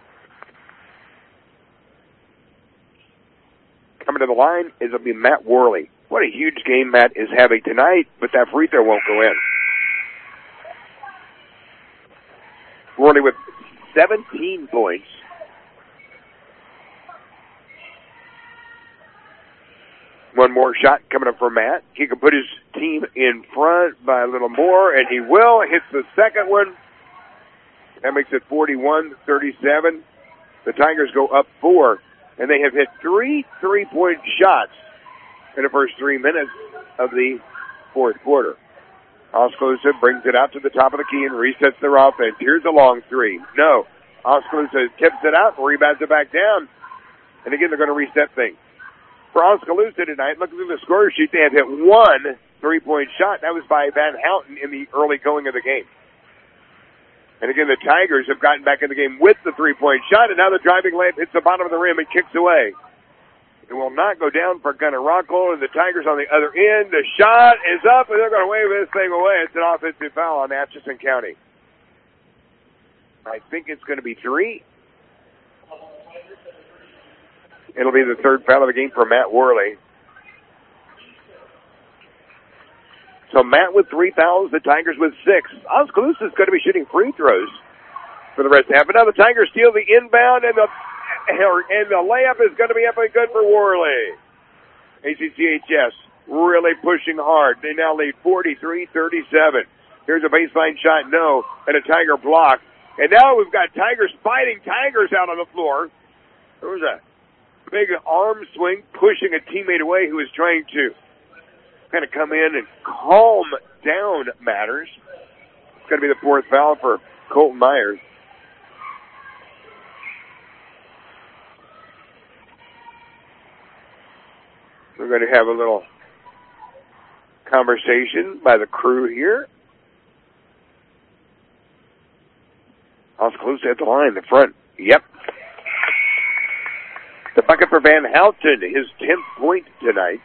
Speaker 3: Coming to the line is going to be Matt Worley. What a huge game Matt is having tonight, but that free throw won't go in. Worley with 17 points. One more shot coming up for Matt. He can put his team in front by a little more, and he will. Hits the second one. That makes it 41-37. The Tigers go up 4, and they have hit 3 3-point shots in the first 3 minutes of the fourth quarter. Oskaloosa brings it out to the top of the key and resets their offense. Here's a long 3. No. Oskaloosa tips it out, rebounds it back down, and again they're going to reset things. For Oskaloosa tonight, looking through the score sheet, they have hit 1 3-point shot. That was by Van Houten in the early going of the game. And again, the Tigers have gotten back in the game with the 3-point shot, and now the driving layup hits the bottom of the rim and kicks away. It will not go down for Gunnar Rockhold, and the Tigers on the other end. The shot is up, and they're going to wave this thing away. It's an offensive foul on Atchison County. I think it's going to be 3. It'll be the third foul of the game for Matt Worley. So Matt with 3 fouls, the Tigers with 6. Oskaloosa is going to be shooting free throws for the rest of the half. But now the Tigers steal the inbound, and the layup is going to be up and good for Worley. ACCHS really pushing hard. They now lead 43-37. Here's a baseline shot, no, and a Tiger block. And now we've got Tigers fighting Tigers out on the floor. There was a big arm swing pushing a teammate away who was trying to kind of come in and calm down matters. It's going to be the 4th foul for Colton Myers. We're going to have a little conversation by the crew here. Oskaloosa at the line, the front. Yep. The bucket for Van Houten, his 10th point tonight.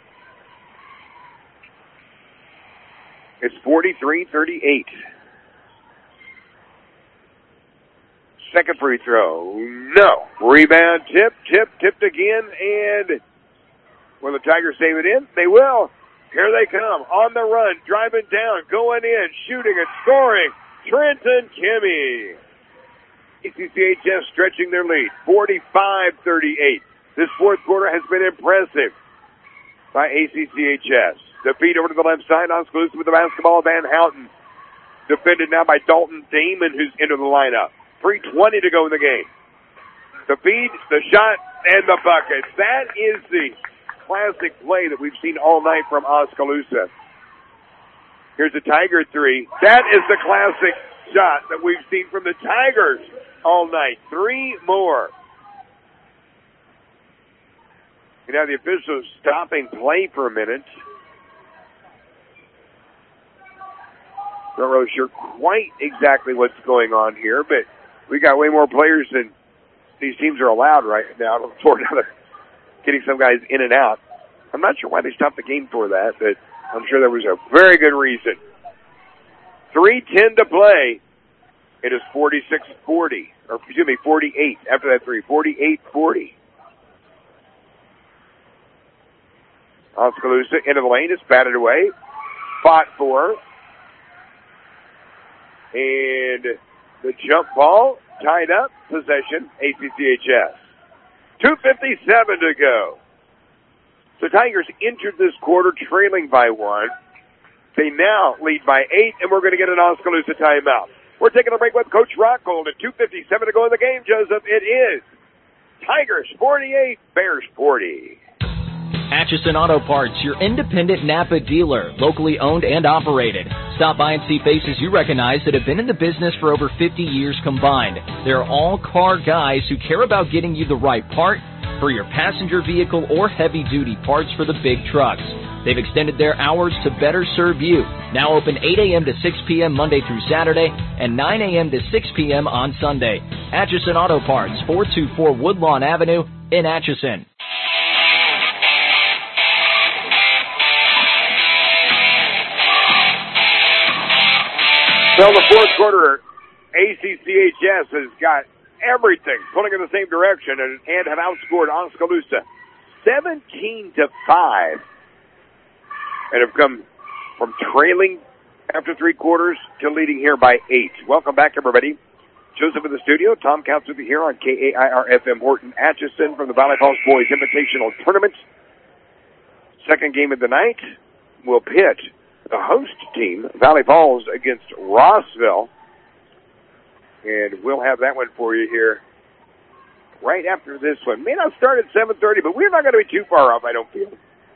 Speaker 3: It's 43-38. Second free throw. No. Rebound, tipped again, and will the Tigers save it in? They will. Here they come, on the run, driving down, going in, shooting and scoring. Trenton Kimmy. ACCHS stretching their lead, 45-38. This fourth quarter has been impressive by ACCHS. The feed over to the left side, Oskaloosa with the basketball, Van Houten. Defended now by Dalton Damon, who's into the lineup. 3:20 to go in the game. The feed, the shot, and the bucket. That is the classic play that we've seen all night from Oskaloosa. Here's a Tiger 3. That is the classic shot that we've seen from the Tigers all night. 3 more. And now the officials stopping play for a minute. Not really sure quite exactly what's going on here, but we got way more players than these teams are allowed right now. I look forward to getting some guys in and out. I'm not sure why they stopped the game for that, but I'm sure there was a very good reason. 3:10 to play. It is 46-40, or excuse me, 48 after that 3. 48-40. Oskaloosa into the lane is batted away. Fought for. And the jump ball tied up. Possession, ACCHS. 2:57 to go. So Tigers entered this quarter trailing by 1. They now lead by 8, and we're going to get an Oskaloosa timeout. We're taking a break with Coach Rockhold at 2:57 to go in the game, Joseph. It is Tigers 48, Bears 40.
Speaker 4: Atchison Auto Parts, your independent Napa dealer, locally owned and operated. Stop by and see faces you recognize that have been in the business for over 50 years combined. They're all car guys who care about getting you the right part, for your passenger vehicle or heavy-duty parts for the big trucks. They've extended their hours to better serve you. Now open 8 a.m. to 6 p.m. Monday through Saturday and 9 a.m. to 6 p.m. on Sunday. Atchison Auto Parts, 424 Woodlawn Avenue in Atchison.
Speaker 3: Well, the fourth quarter, ACCHS has got everything pulling in the same direction and have outscored Oskaloosa 17-5 and have come from trailing after three quarters to leading here by 8. Welcome back, everybody. Joseph in the studio. Tom Counts with you here on KAIR-FM Horton Atchison from the Valley Falls Boys Invitational Tournament. Second game of the night will pit the host team, Valley Falls, against Rossville. And we'll have that one for you here right after this one. May not start at 7:30, but we're not going to be too far off, I don't feel.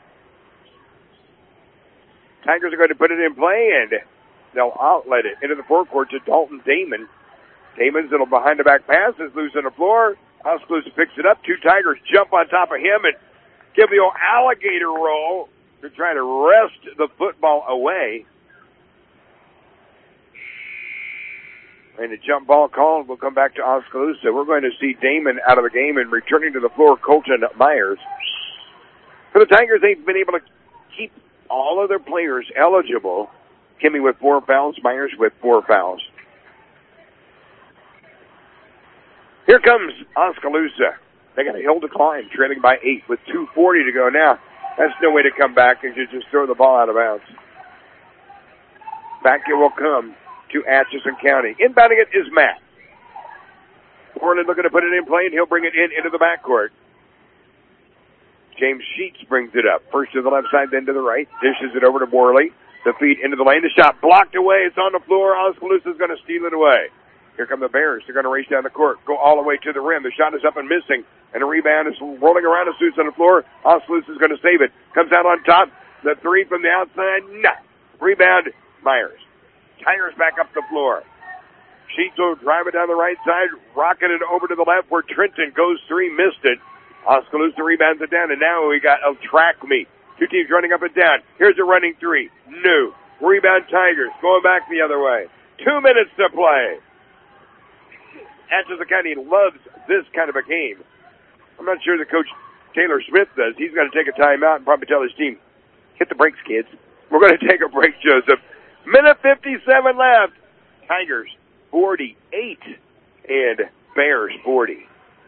Speaker 3: Tigers are going to put it in play, and they'll outlet it into the forecourt to Dalton Damon. Damon's little behind-the-back pass is loose on the floor. Oskaloosa picks it up. Two Tigers jump on top of him and give the old alligator roll to try to wrest the football away. And the jump ball call will come back to Oskaloosa. We're going to see Damon out of the game and returning to the floor, Colton Myers. For the Tigers, they've been able to keep all of their players eligible. Kimmy with 4 fouls, Myers with 4 fouls. Here comes Oskaloosa. They got a hill to climb, trailing by 8 with 2:40 to go now. That's no way to come back and just throw the ball out of bounds. Back it will come to Atchison County. Inbounding it is Matt. Portland looking to put it in play, and he'll bring it into the backcourt. James Sheets brings it up. First to the left side, then to the right. Dishes it over to Morley. The feed into the lane. The shot blocked away. It's on the floor. Oskaloosa's going to steal it away. Here come the Bears. They're going to race down the court, go all the way to the rim. The shot is up and missing, and a rebound is rolling around. A suits on the floor. Oskaloosa's going to save it. Comes out on top. The three from the outside. Nah. Rebound, Myers. Tigers back up the floor. Sheets will drive it down the right side, rocking it over to the left where Trenton goes 3, missed it. Oskaloosa rebounds it down, and now we got a track meet. Two teams running up and down. Here's a running three. No. Rebound Tigers going back the other way. 2 minutes to play. Atchison County loves this kind of a game. I'm not sure that Coach Taylor Smith does. He's going to take a timeout and probably tell his team, hit the brakes, kids. We're going to take a break, Joseph. Minute 57 left. Tigers 48 and Bears 40.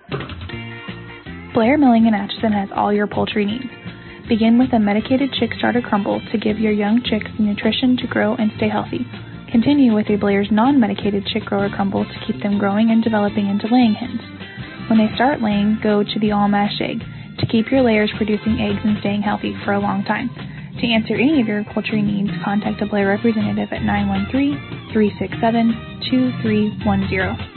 Speaker 5: Blair Milling in Atchison has all your poultry needs. Begin with a medicated chick starter crumble to give your young chicks the nutrition to grow and stay healthy. Continue with a Blair's non-medicated chick grower crumble to keep them growing and developing into laying hens. When they start laying, go to the all-mash egg to keep your layers producing eggs and staying healthy for a long time. To answer any of your poultry needs, contact a Blair representative at 913-367-2310.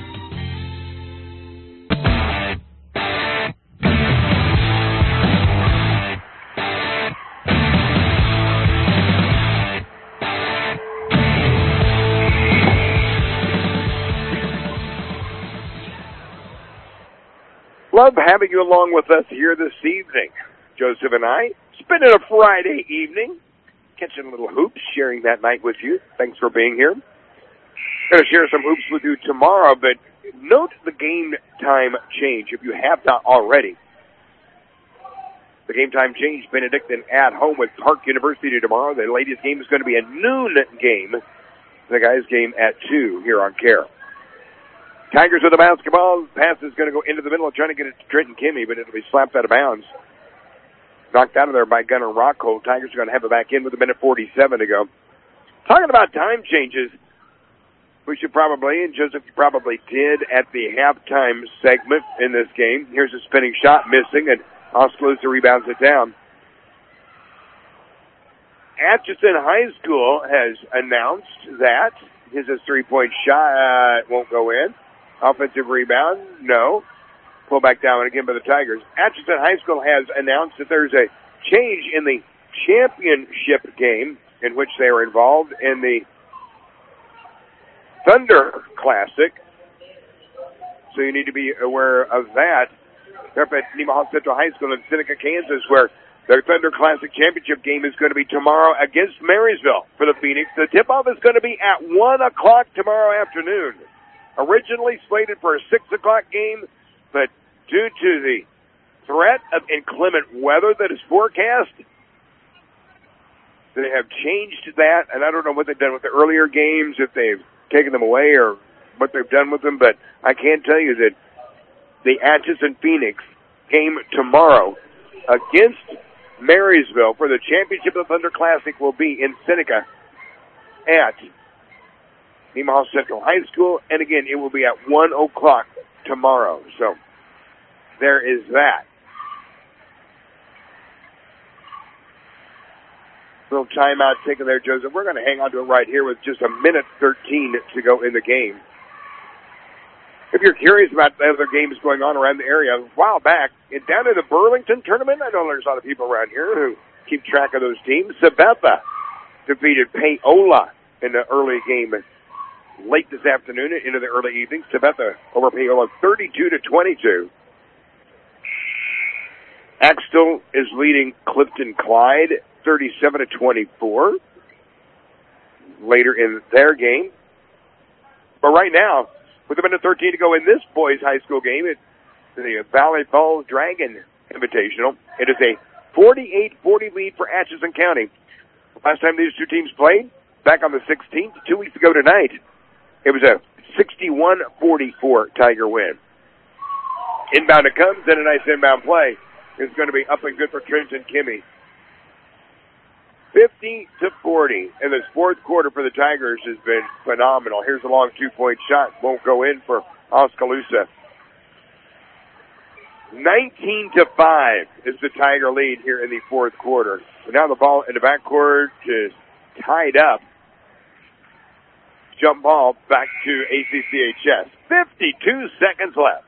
Speaker 3: Love having you along with us here this evening. Joseph and I spending a Friday evening, catching a little hoops, sharing that night with you. Thanks for being here. Going to share some hoops with you tomorrow, but note the game time change if you have not already. The game time change, Benedictine at home with Park University tomorrow. The ladies' game is going to be a noon game. The guys' game at 2 here on CARE. Tigers with the basketball. Pass is going to go into the middle, trying to get it to Trenton Kimmy, but it'll be slapped out of bounds. Knocked out of there by Gunnar Rockhold. Tigers are going to have it back in with a minute 47 to go. Talking about time changes, we should probably, and Joseph probably did at the halftime segment in this game. Here's a spinning shot missing, and Oskaloosa rebounds it down. Atchison High School has announced that his three-point shot won't go in. Offensive rebound, no. Pull back down again by the Tigers. Atchison High School has announced that there's a change in the championship game in which they are involved in the Thunder Classic. So you need to be aware of that. up at Nemaha Central High School in Seneca, Kansas, where the Thunder Classic Championship game is going to be tomorrow against Marysville for the Phoenix. The tip-off is going to be at 1 o'clock tomorrow afternoon. Originally slated for a 6 o'clock game, but due to the threat of inclement weather that is forecast, they have changed that, and I don't know what they've done with the earlier games, if they've taken them away or what they've done with them, but I can tell you that the Atchison Phoenix game tomorrow against Marysville for the championship of the Thunder Classic will be in Seneca at Nemaha Central High School, and again, it will be at 1 o'clock tomorrow. So there is that. Little timeout taken there, Joseph. We're going to hang on to it right here with just a minute 13 to go in the game. If you're curious about the other games going on around the area, a while back, down in the Burlington tournament, I know there's a lot of people around here who keep track of those teams. Sabetha defeated Paola in the early game late this afternoon into the early evening. Sabetha over Paola 32-22. Axtell is leading Clifton Clyde 37-24 later in their game. But right now, with a minute 13 to go in this boys high school game, it's the Valley Falls Dragon Invitational. It is a 48-40 lead for Atchison County. Last time these two teams played, back on the 16th, 2 weeks ago tonight, it was a 61-44 Tiger win. Inbound it comes, then a nice inbound play. It's going to be up and good for Trenton Kimmy. 50-40 in this fourth quarter for the Tigers has been phenomenal. Here's a long 2-point shot. Won't go in for Oskaloosa. 19-5 is the Tiger lead here in the fourth quarter. So now the ball in the backcourt is tied up. Jump ball back to ACCHS. 52 seconds left.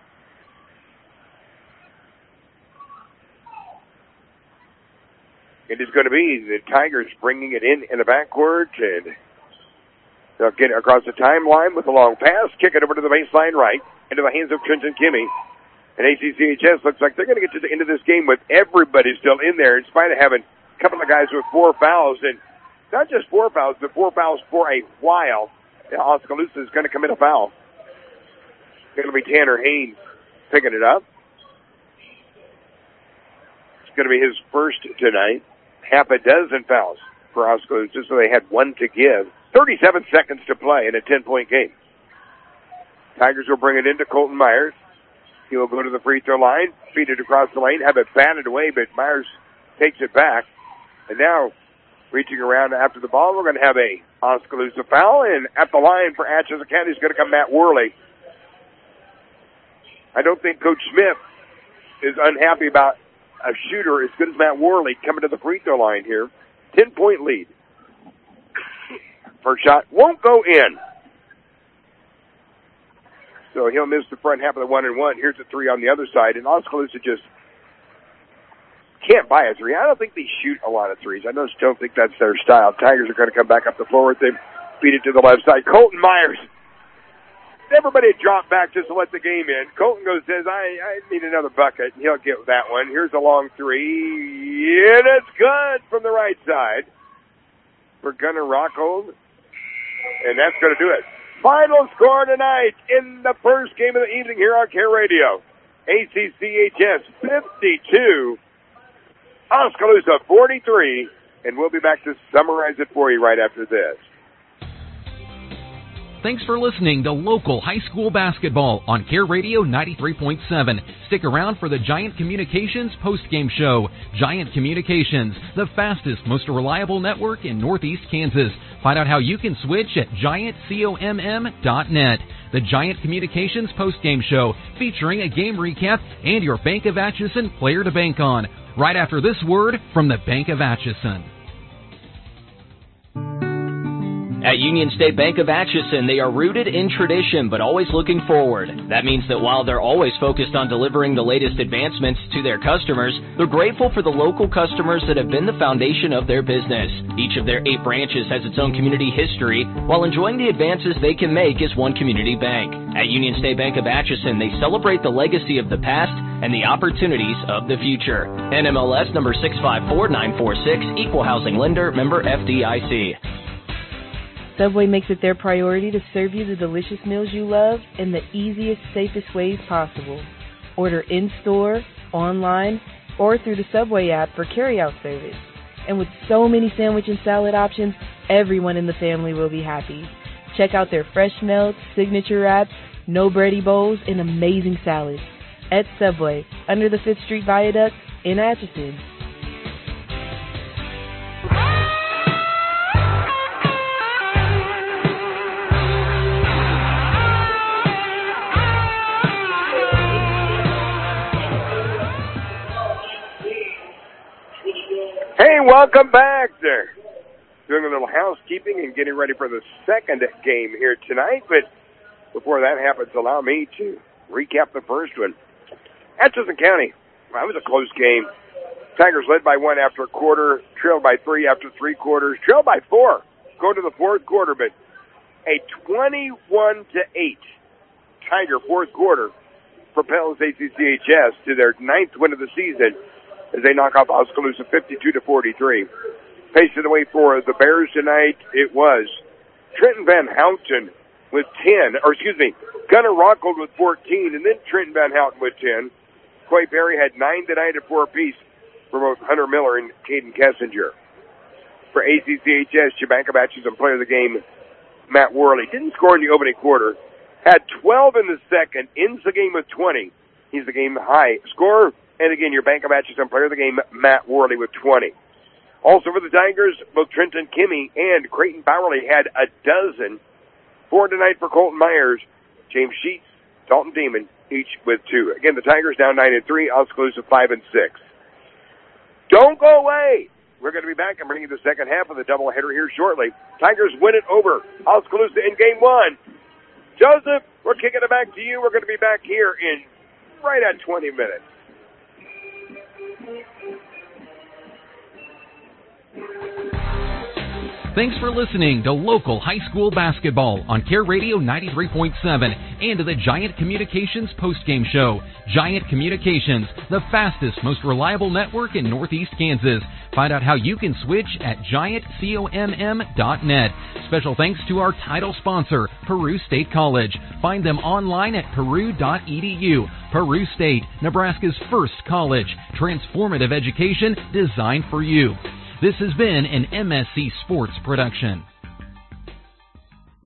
Speaker 3: It is going to be the Tigers bringing it in the backcourt, and they'll get it across the timeline with a long pass, kick it over to the baseline right, into the hands of Trenton Kimmy. And ACCHS looks like they're going to get to the end of this game with everybody still in there, in spite of having a couple of guys with 4 fouls, and not just 4 fouls, but 4 fouls for a while. Oskaloosa is going to commit a foul. It's going to be Tanner Haynes picking it up. It's going to be his first tonight. Half a dozen fouls for Oskaloosa, so they had 1 to give. 37 seconds to play in a 10-point game. Tigers will bring it into Colton Myers. He will go to the free throw line, feed it across the lane, have it batted away, but Myers takes it back. And now, reaching around after the ball, we're going to have a Oskaloosa foul, and at the line for Atchison County is going to come Matt Worley. I don't think Coach Smith is unhappy about a shooter as good as Matt Worley coming to the free throw line here. 10-point lead. First shot won't go in. So he'll miss the front half of the 1-and-1. Here's a 3 on the other side, and Oskaloosa just can't buy a 3. I don't think they shoot a lot of 3s. I just don't think that's their style. Tigers are going to come back up the floor with him, feed it to the left side. Colton Myers. Everybody dropped back just to let the game in. Colton says, I need another bucket. He'll get that one. Here's a long 3, and it's good from the right side for Gunnar Rockhold, and that's going to do it. Final score tonight in the first game of the evening here on Care Radio. ACCHS 52, Oskaloosa 43, and we'll be back to summarize it for you right after this.
Speaker 1: Thanks for listening to local high school basketball on Care Radio 93.7. Stick around for the Giant Communications postgame show. Giant Communications, the fastest, most reliable network in Northeast Kansas. Find out how you can switch at giantcomm.net. The Giant Communications postgame show, featuring a game recap and your Bank of Atchison player to bank on. Right after this word from the Bank of Atchison.
Speaker 4: At Union State Bank of Atchison, they are rooted in tradition, but always looking forward. That means that while they're always focused on delivering the latest advancements to their customers, they're grateful for the local customers that have been the foundation of their business. Each of their 8 branches has its own community history, while enjoying the advances they can make as one community bank. At Union State Bank of Atchison, they celebrate the legacy of the past and the opportunities of the future. NMLS number 654946, Equal Housing Lender, member FDIC.
Speaker 6: Subway makes it their priority to serve you the delicious meals you love in the easiest, safest ways possible. Order in-store, online, or through the Subway app for carry-out service. And with so many sandwich and salad options, everyone in the family will be happy. Check out their fresh melts, signature wraps, no bready bowls, and amazing salads at Subway under the 5th Street Viaduct in Atchison.
Speaker 3: Hey, welcome back there. Doing a little housekeeping and getting ready for the second game here tonight. But before that happens, allow me to recap the first one. Atchison County, that was a close game. Tigers led by 1 after a quarter, trailed by 3 after 3 quarters, trailed by 4 going to the fourth quarter. But a 21-8 Tiger fourth quarter propels ACCHS to their 9th win of the season as they knock off Oskaloosa 52-43. Pacing the way for the Bears tonight, it was Trenton Van Houten with 10, Gunnar Rockhold with 14, and then Trenton Van Houten with 10. Clay Perry had 9 tonight at 4 apiece for both Hunter Miller and Caden Kessinger. For ACCHS, Chabanka Atchison player of the game, Matt Worley, didn't score in the opening quarter, had 12 in the second, ends the game with 20. He's the game high scorer. And again, your Bank of Atchison player of the game, Matt Worley, with 20. Also for the Tigers, both Trenton Kimmy and Creighton Bowerly had a dozen. 4 tonight for Colton Myers, James Sheets, Dalton Demon, each with 2. Again, the Tigers down 9-3, Oskaloosa 5-6. Don't go away. We're going to be back and bring you the second half of the doubleheader here shortly. Tigers win it over Oskaloosa in game 1. Joseph, we're kicking it back to you. We're going to be back here in right at 20 minutes.
Speaker 1: Thanks for listening to local high school basketball on Care Radio 93.7 and to the Giant Communications postgame show. Giant Communications, the fastest, most reliable network in Northeast Kansas. Find out how you can switch at giantcomm.net. Special thanks to our title sponsor, Peru State College. Find them online at peru.edu. Peru State, Nebraska's first college. Transformative education designed for you. This has been an MSC Sports production.